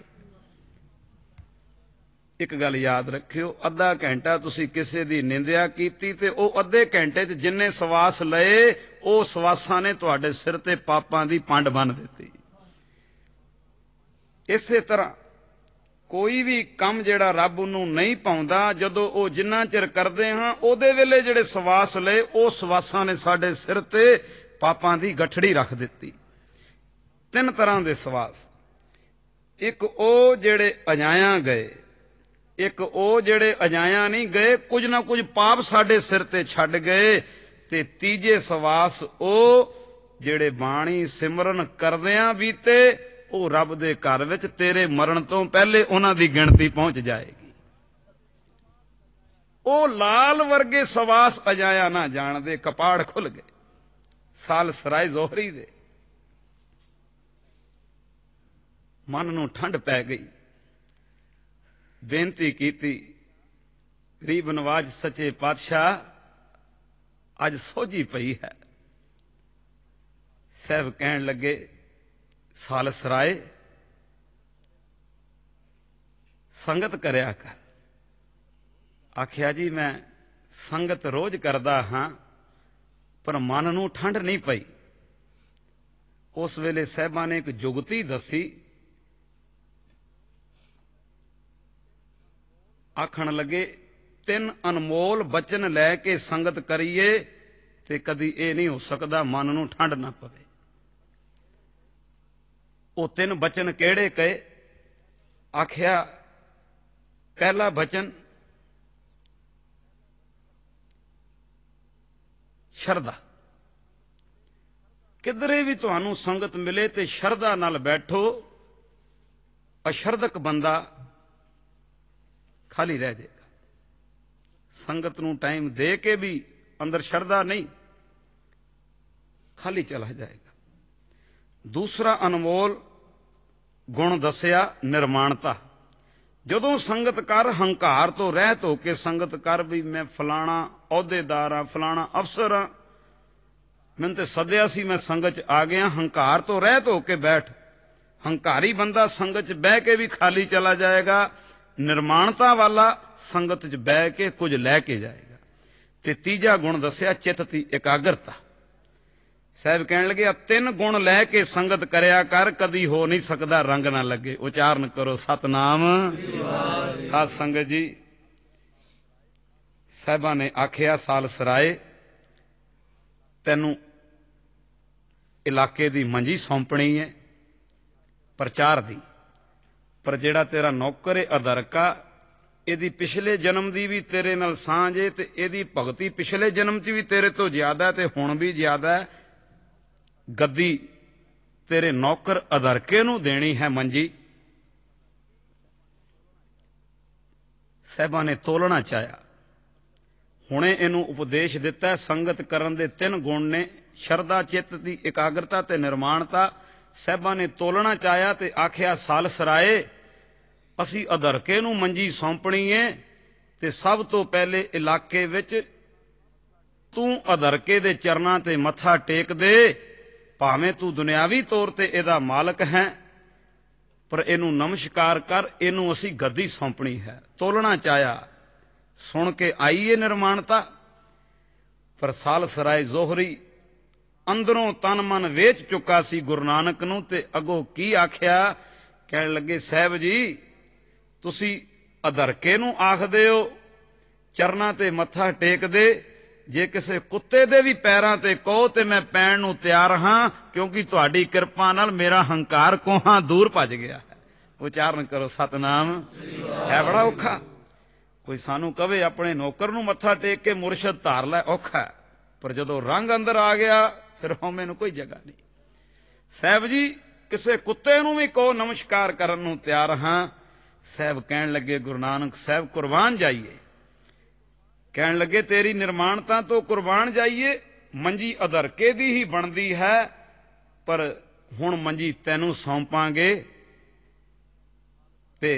ਇੱਕ ਗੱਲ ਯਾਦ ਰੱਖਿਓ, ਅੱਧਾ ਘੰਟਾ ਤੁਸੀਂ ਕਿਸੇ ਦੀ ਨਿੰਦਿਆ ਕੀਤੀ ਤੇ ਉਹ ਅੱਧੇ ਘੰਟੇ 'ਚ ਜਿੰਨੇ ਸਵਾਸ ਲਏ, ਉਹ ਸਵਾਸਾਂ ਨੇ ਤੁਹਾਡੇ ਸਿਰ ਤੇ ਪਾਪਾਂ ਦੀ ਪੰਡ ਬੰਨ ਦਿੱਤੀ। ਇਸੇ ਤਰ੍ਹਾਂ ਕੋਈ ਵੀ ਕੰਮ ਜਿਹੜਾ ਰੱਬ ਨੂੰ ਨਹੀਂ ਪਾਉਂਦਾ, ਜਦੋਂ ਉਹ ਜਿੰਨਾ ਚਿਰ ਕਰਦੇ ਹਾਂ ਉਹਦੇ ਵੇਲੇ ਜਿਹੜੇ ਸਵਾਸ ਲਏ, ਉਹ ਸਵਾਸਾਂ ਨੇ ਸਾਡੇ ਸਿਰ ਤੇ ਪਾਪਾਂ ਦੀ ਗਠੜੀ ਰੱਖ ਦਿੱਤੀ। 3 ਤਰ੍ਹਾਂ ਦੇ ਸਵਾਸ। ਇੱਕ ਉਹ ਜਿਹੜੇ ਅਜਾਇਆ ਗਏ, ਇੱਕ ਉਹ ਜਿਹੜੇ ਅਜਾਇਆ ਨਹੀਂ ਗਏ, ਕੁਝ ਨਾ ਕੁਝ ਪਾਪ ਸਾਡੇ ਸਿਰ ਤੇ ਛੱਡ ਗਏ, ਤੇ ਤੀਜੇ ਸਵਾਸ ਉਹ ਜਿਹੜੇ ਬਾਣੀ ਸਿਮਰਨ ਕਰਦਿਆਂ ਬੀਤੇ, ਉਹ ਰੱਬ ਦੇ ਘਰ ਵਿੱਚ ਤੇਰੇ ਮਰਨ ਤੋਂ ਪਹਿਲੇ ਉਹਨਾਂ ਦੀ ਗਿਣਤੀ ਪਹੁੰਚ ਜਾਏਗੀ। ਉਹ ਲਾਲ ਵਰਗੇ ਸਵਾਸ ਅਜਾਇਆ ਨਾ ਜਾਣਦੇ। ਕਪਾੜ ਖੁੱਲ ਗਏ ਸਾਲ ਸਰਾਏ ਜ਼ੋਹਰੀ ਦੇ। ਮਨ ਨੂੰ ਠੰਡ ਪੈ ਗਈ। ਬੇਨਤੀ ਕੀਤੀ, ਗਰੀਬ ਨਵਾਜ ਸੱਚੇ ਪਾਤਸ਼ਾਹ ਅੱਜ ਸੋਝੀ ਪਈ ਹੈ। ਸਾਹਿਬ ਕਹਿਣ ਲੱਗੇ ਸਾਲਸ ਰਾਏ ਸੰਗਤ ਕਰਿਆ ਕਰ। ਆਖਿਆ ਜੀ ਮੈਂ ਸੰਗਤ ਰੋਜ਼ ਕਰਦਾ ਹਾਂ, ਪਰ ਮਨ ਨੂੰ ਠੰਡ ਨਹੀਂ ਪਈ। ਉਸ ਵੇਲੇ ਸਾਹਿਬਾਂ ਨੇ ਇੱਕ ਜੁਗਤੀ ਦੱਸੀ। ਆਖਣ ਲੱਗੇ 3 ਅਨਮੋਲ ਬਚਨ ਲੈ ਕੇ ਸੰਗਤ ਕਰੀਏ ਤੇ ਕਦੀ ਇਹ ਨਹੀਂ ਹੋ ਸਕਦਾ ਮਨ ਨੂੰ ਠੰਡ ਨਾ ਪਵੇ। ਉਹ 3 ਬਚਨ ਕਿਹੜੇ ਕਹੇ? ਆਖਿਆ ਪਹਿਲਾ ਬਚਨ ਸ਼ਰਧਾ। ਕਿਧਰੇ ਵੀ ਤੁਹਾਨੂੰ ਸੰਗਤ ਮਿਲੇ ਤੇ ਸ਼ਰਧਾ ਨਾਲ ਬੈਠੋ। ਅਸ਼ਰਧਕ ਬੰਦਾ ਖਾਲੀ ਰਹਿ ਜਾਏਗਾ। ਸੰਗਤ ਨੂੰ ਟਾਈਮ ਦੇ ਕੇ ਵੀ ਅੰਦਰ ਸ਼ਰਧਾ ਨਹੀਂ, ਖਾਲੀ ਚਲਾ ਜਾਏਗਾ। ਦੂਸਰਾ ਅਨਮੋਲ ਗੁਣ ਦੱਸਿਆ ਨਿਰਮਾਣਤਾ। ਜਦੋਂ ਸੰਗਤ ਕਰ, ਹੰਕਾਰ ਤੋਂ ਰਹਿਤ ਹੋ ਕੇ ਸੰਗਤ ਕਰ, ਵੀ ਮੈਂ ਫਲਾਣਾ ਅਹੁਦੇਦਾਰ ਆ, ਫਲਾਣਾ ਅਫਸਰ ਆ, ਮੈਨੂੰ ਤੇ ਸੱਦਿਆ ਸੀ, ਮੈਂ ਸੰਗਤ 'ਚ ਆ ਗਿਆ। ਹੰਕਾਰ ਤੋਂ ਰਹਿਤ ਹੋ ਕੇ ਬੈਠ। ਹੰਕਾਰੀ ਬੰਦਾ ਸੰਗਤ 'ਚ ਬਹਿ ਕੇ ਵੀ ਖਾਲੀ ਚਲਾ ਜਾਏਗਾ। ਨਿਰਮਾਣਤਾ ਵਾਲਾ ਸੰਗਤ 'ਚ ਬਹਿ ਕੇ ਕੁਝ ਲੈ ਕੇ ਜਾਏਗਾ। ਤੇ ਤੀਜਾ ਗੁਣ ਦੱਸਿਆ ਚਿੱਤ ਦੀ ਇਕਾਗਰਤਾ। ਸਾਹਿਬ ਕਹਿਣ ਲੱਗੇ 3 ਗੁਣ ਲੈ ਕੇ ਸੰਗਤ ਕਰਿਆ ਕਰ, ਕਦੀ ਹੋ ਨਹੀਂ ਸਕਦਾ ਰੰਗ ਨਾ ਲੱਗੇ। ਉਚਾਰਨ ਕਰੋ ਸਤਨਾਮ। ਸਾਧ ਸੰਗਤ ਜੀ, ਸਾਹਿਬਾਂ ਨੇ ਆਖਿਆ ਸਾਲਸ ਰਾਏ ਤੈਨੂੰ ਇਲਾਕੇ ਦੀ ਮੰਜੀ ਸੌਂਪਣੀ ਹੈ ਪ੍ਰਚਾਰ ਦੀ, ਪਰ ਜਿਹੜਾ ਤੇਰਾ ਨੌਕਰ ਹੈ ਅਦਰਕਾ, ਇਹਦੀ ਪਿਛਲੇ ਜਨਮ ਦੀ ਵੀ ਤੇਰੇ ਨਾਲ ਸਾਂਝ ਹੈ ਤੇ ਇਹਦੀ ਭਗਤੀ ਪਿਛਲੇ ਜਨਮ 'ਚ ਵੀ ਤੇਰੇ ਤੋਂ ਜ਼ਿਆਦਾ ਤੇ ਹੁਣ ਵੀ ਜ਼ਿਆਦਾ ਹੈ। ਗੱਦੀ ਤੇਰੇ ਨੌਕਰ ਅਦਰਕੇ ਨੂੰ ਦੇਣੀ ਹੈ ਮੰਜੀ। ਸਾਹਿਬਾਂ ਨੇ ਤੋਲਣਾ ਚਾਹਿਆ। ਹੁਣੇ ਇਹਨੂੰ ਉਪਦੇਸ਼ ਦਿੱਤਾ। ਸੰਗਤ ਕਰਨ ਦੇ 3 ਗੁਣ ਨੇ, ਸ਼ਰਧਾ, ਚਿੱਤ ਦੀ ਇਕਾਗਰਤਾ ਤੇ ਨਿਰਮਾਣਤਾ। ਸਾਹਿਬਾਂ ਨੇ ਤੋਲਣਾ ਚਾਹਿਆ ਤੇ ਆਖਿਆ ਸਾਲਸ ਰਾਏ ਅਸੀਂ ਅਦਰਕੇ ਨੂੰ ਮੰਜੀ ਸੌਂਪਣੀ ਏ, ਤੇ ਸਭ ਤੋਂ ਪਹਿਲੇ ਇਲਾਕੇ ਵਿੱਚ ਤੂੰ ਅਦਰਕੇ ਦੇ ਚਰਨਾਂ ਤੇ ਮੱਥਾ ਟੇਕ ਦੇ। ਭਾਵੇਂ ਤੂੰ ਦੁਨਿਆਵੀ ਤੌਰ ਤੇ ਇਹਦਾ ਮਾਲਕ ਹੈ, ਪਰ ਇਹਨੂੰ ਨਮਸਕਾਰ ਕਰ, ਇਹਨੂੰ ਅਸੀਂ ਗੱਦੀ ਸੌਂਪਣੀ ਹੈ। ਤੋਲਣਾ ਚਾਹਿਆ। ਸੁਣ ਕੇ ਆਈ ਏ ਨਿਰਮਾਣਤਾ, ਪਰ ਸਾਲਸ ਰਾਏ ਜ਼ੋਹਰੀ ਅੰਦਰੋਂ ਤਨ ਮਨ ਵੇਚ ਚੁੱਕਾ ਸੀ ਗੁਰੂ ਨਾਨਕ ਨੂੰ। ਤੇ ਅੱਗੋਂ ਕੀ ਆਖਿਆ? ਕਹਿਣ ਲੱਗੇ ਸਾਹਿਬ ਜੀ ਤੁਸੀਂ ਅਦਰਕੇ ਨੂੰ ਆਖਦੇ ਹੋ, ਚਰਨਾਂ ਤੇ ਮੱਥਾ ਟੇਕਦੇ, ਜੇ ਕਿਸੇ ਕੁੱਤੇ ਦੇ ਵੀ ਪੈਰਾਂ ਤੇ ਕਹੋ ਤੇ ਮੈਂ ਪੈਣ ਨੂੰ ਤਿਆਰ ਹਾਂ, ਕਿਉਂਕਿ ਤੁਹਾਡੀ ਕਿਰਪਾ ਨਾਲ ਮੇਰਾ ਹੰਕਾਰ ਕੋਹਾਂ ਦੂਰ ਭੱਜ ਗਿਆ ਹੈ। ਉਚਾਰਨ ਕਰੋ ਸਤਨਾਮ। ਹੈ ਬੜਾ ਔਖਾ। ਕੋਈ ਸਾਨੂੰ ਕਵੇ ਆਪਣੇ ਨੌਕਰ ਨੂੰ ਮੱਥਾ ਟੇਕ ਕੇ ਮੁਰਸ਼ਦ ਧਾਰ ਲੈ, ਔਖਾ। ਪਰ ਜਦੋਂ ਰੰਗ ਅੰਦਰ ਆ ਗਿਆ ਫਿਰ ਹਉਮੈ ਨੂੰ ਕੋਈ ਜਗ੍ਹਾ ਨਹੀਂ। ਸਾਹਿਬ ਜੀ ਕਿਸੇ ਕੁੱਤੇ ਨੂੰ ਵੀ ਕਹੋ ਨਮਸਕਾਰ ਕਰਨ ਨੂੰ ਤਿਆਰ ਹਾਂ। ਸਾਹਿਬ ਕਹਿਣ ਲੱਗੇ ਗੁਰੂ ਨਾਨਕ ਸਾਹਿਬ ਕੁਰਬਾਨ ਜਾਈਏ। ਕਹਿਣ ਲੱਗੇ ਤੇਰੀ ਨਿਰਮਾਣਤਾ ਤੋਂ ਕੁਰਬਾਨ ਜਾਈਏ। ਮੰਜੀ ਅਧਰਕੇ ਦੀ ਹੀ ਬਣਦੀ ਹੈ, ਪਰ ਹੁਣ ਮੰਜੀ ਤੈਨੂੰ ਸੌਂਪਾਂਗੇ ਤੇ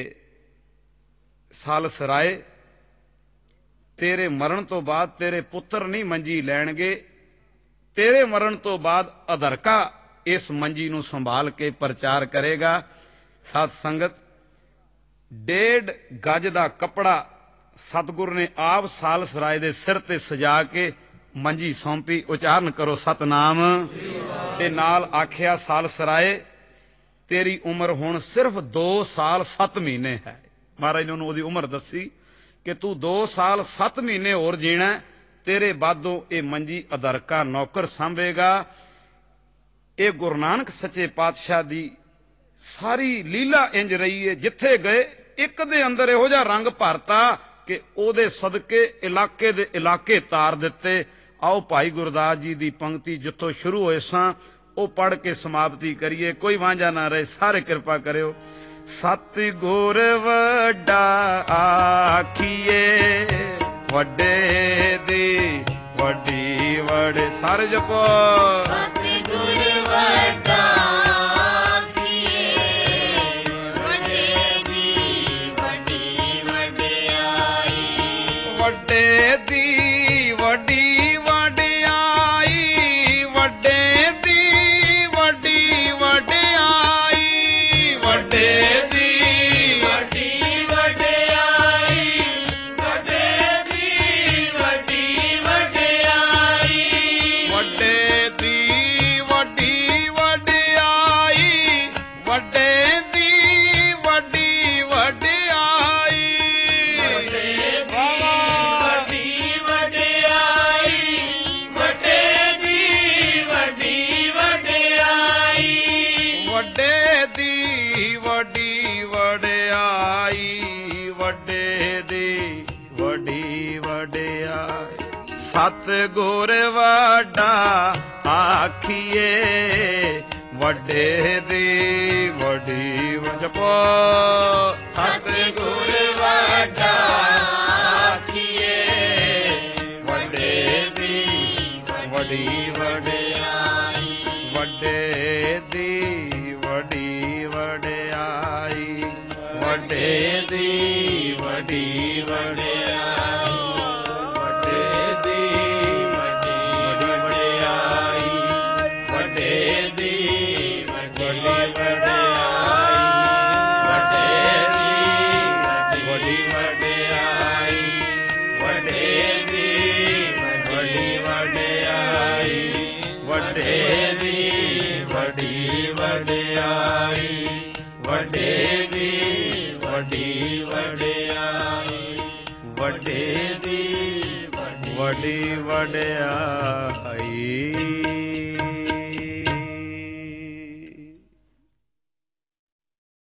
ਸਾਲਸਰਾਏ ਤੇਰੇ ਮਰਨ ਤੋਂ ਬਾਅਦ ਤੇਰੇ ਪੁੱਤਰ ਨਹੀਂ ਮੰਜੀ ਲੈਣਗੇ। ਤੇਰੇ ਮਰਨ ਤੋਂ ਬਾਅਦ ਅਧਰਕਾ ਇਸ ਮੰਜੀ ਨੂੰ ਸੰਭਾਲ ਕੇ ਪ੍ਰਚਾਰ ਕਰੇਗਾ। ਸਾਧ ਸੰਗਤ 1.5 ਗਜ ਦਾ ਕੱਪੜਾ ਸਤਿਗੁਰ ਨੇ ਆਪ ਸਾਲਸਰਾਏ ਦੇ ਸਿਰ ਤੇ ਸਜਾ ਕੇ ਮੰਜੀ ਸੌਂਪੀ। ਉਚਾਰਨ ਕਰੋ ਸਤਨਾਮ। ਤੇ ਨਾਲ ਆਖਿਆ ਸਾਲਸਰਾਏ ਤੇਰੀ ਉਮਰ ਹੁਣ ਸਿਰਫ 2 ਸਾਲ 7 ਮਹੀਨੇ ਹੈ। ਮਹਾਰਾਜ ਨੇ ਉਹਨੂੰ ਉਹਦੀ ਉਮਰ ਦੱਸੀ ਕਿ ਤੂੰ 2 ਸਾਲ 7 ਮਹੀਨੇ ਹੋਰ ਜੀਣਾ, ਤੇਰੇ ਬਾਦੋਂ ਇਹ ਮੰਜੀ ਅਧਰਕਾ ਨੌਕਰ ਸਾਂਭੇਗਾ। ਇਹ ਗੁਰੂ ਨਾਨਕ ਸੱਚੇ ਪਾਤਸ਼ਾਹ ਦੀ ਸਾਰੀ ਲੀਲਾ ਇੰਜ ਰਹੀ ਹੈ। ਜਿੱਥੇ ਗਏ ਇੱਕ ਦੇ ਅੰਦਰ ਇਹੋ ਜਿਹਾ ਰੰਗ ਭਰਤਾ ਕਿ ਉਹਦੇ ਸਦਕੇ ਇਲਾਕੇ ਦੇ ਇਲਾਕੇ ਤਾਰ ਦਿੱਤੇ। ਆਓ ਭਾਈ ਗੁਰਦਾਸ ਜੀ ਦੀ ਪੰਕਤੀ ਜਿੱਥੋਂ ਸ਼ੁਰੂ ਹੋਏ ਸਾਂ ਉਹ ਪੜ੍ਹ ਕੇ ਸਮਾਪਤੀ ਕਰੀਏ। ਕੋਈ ਵਾਂਝਾ ਨਾ ਰਹੇ, ਸਾਰੇ ਕਿਰਪਾ ਕਰਿਓ। ਸਤਿਗੁਰ ਵੱਡਾ ਆਖੀਏ, ਵੱਡੇ ਦੀ ਵੱਡੀ ਵਡ। ਸਾਰੇ ਜਪੋ ਸਤਿਗੁਰ ਵੱਡਾ ਆਖੀਏ, ਵੱਡੇ ਦੀ ਵੱਡੀ ਵਡਿਆਈ। ਵੱਡੇ ਦੀ ਵੱਡੀ ਵਡਿਆਈ, ਵੱਡੇ ਦੀ ਵੱਡੀ ਵਡਿਆਈ, ਵੱਡੇ ਦੀ ਵੱਡੀ ਵਡਿਆਈ, ਵੱਡੇ ਦੀ ਵੱਡੀ ਵਡਿਆਈ। ਵੱਡੇ ਦੀ ਵੱਡੀ ਵਡਿਆਈ, ਵੱਡੇ ਦੀ ਵੱਡੀ ਵਡਿਆਈ। ਵੱਡੇ ਦੀ ਵੱਡੀ ਵਡਿਆਈ, ਵੱਡੇ ਦੀ ਵੱਡੀ ਵਡਿਆਈ। ਵੱਡੇ ਦੀ ਵੱਡੀ ਵਡਿਆਈ, ਵੱਡੇ ਦੀ ਵੱਡੀ ਵਡਿਆਈ। ਸਤਿਗੁਰ ਵੱਡਾ ਆਖੀਏ, ਵੱਡੇ ਦੀ ਵੱਡੀ ਜਪੋ। ਸਤਿਗੁਰ ਵੱਡਾ ਆਖੀਏ, ਵੱਡੇ ਦੀ ਵੱਡੀ ਵਡਿਆਈ। ਵੱਡੇ ਦੀ ਵੱਡੀ ਵਡਿਆਈ, ਵੱਡੇ ਦੀ ਵੱਡੀ ਵਡਿਆਈ, ਵੱਡੇ ਦੀ ਵੱਡੀ ਵਡਿਆਈ, ਵੱਡੇ ਦੀ ਵੱਡੀ ਵਡਿਆਈ, ਵੱਡੇ ਦੀ ਵੱਡੀ ਵਡਿਆਈ, ਵੱਡੇ ਦੀ ਵੱਡੀ ਵਡਿਆਈ, ਵੱਡੇ ਦੀ ਵੱਡੀ ਵਡਿਆਈ, ਵੱਡੇ ਦੀ ਵੱਡੀ ਵਡਿਆਈ, ਵੱਡੇ ਦੀ ਵੱਡੀ ਵਡਿਆਈ।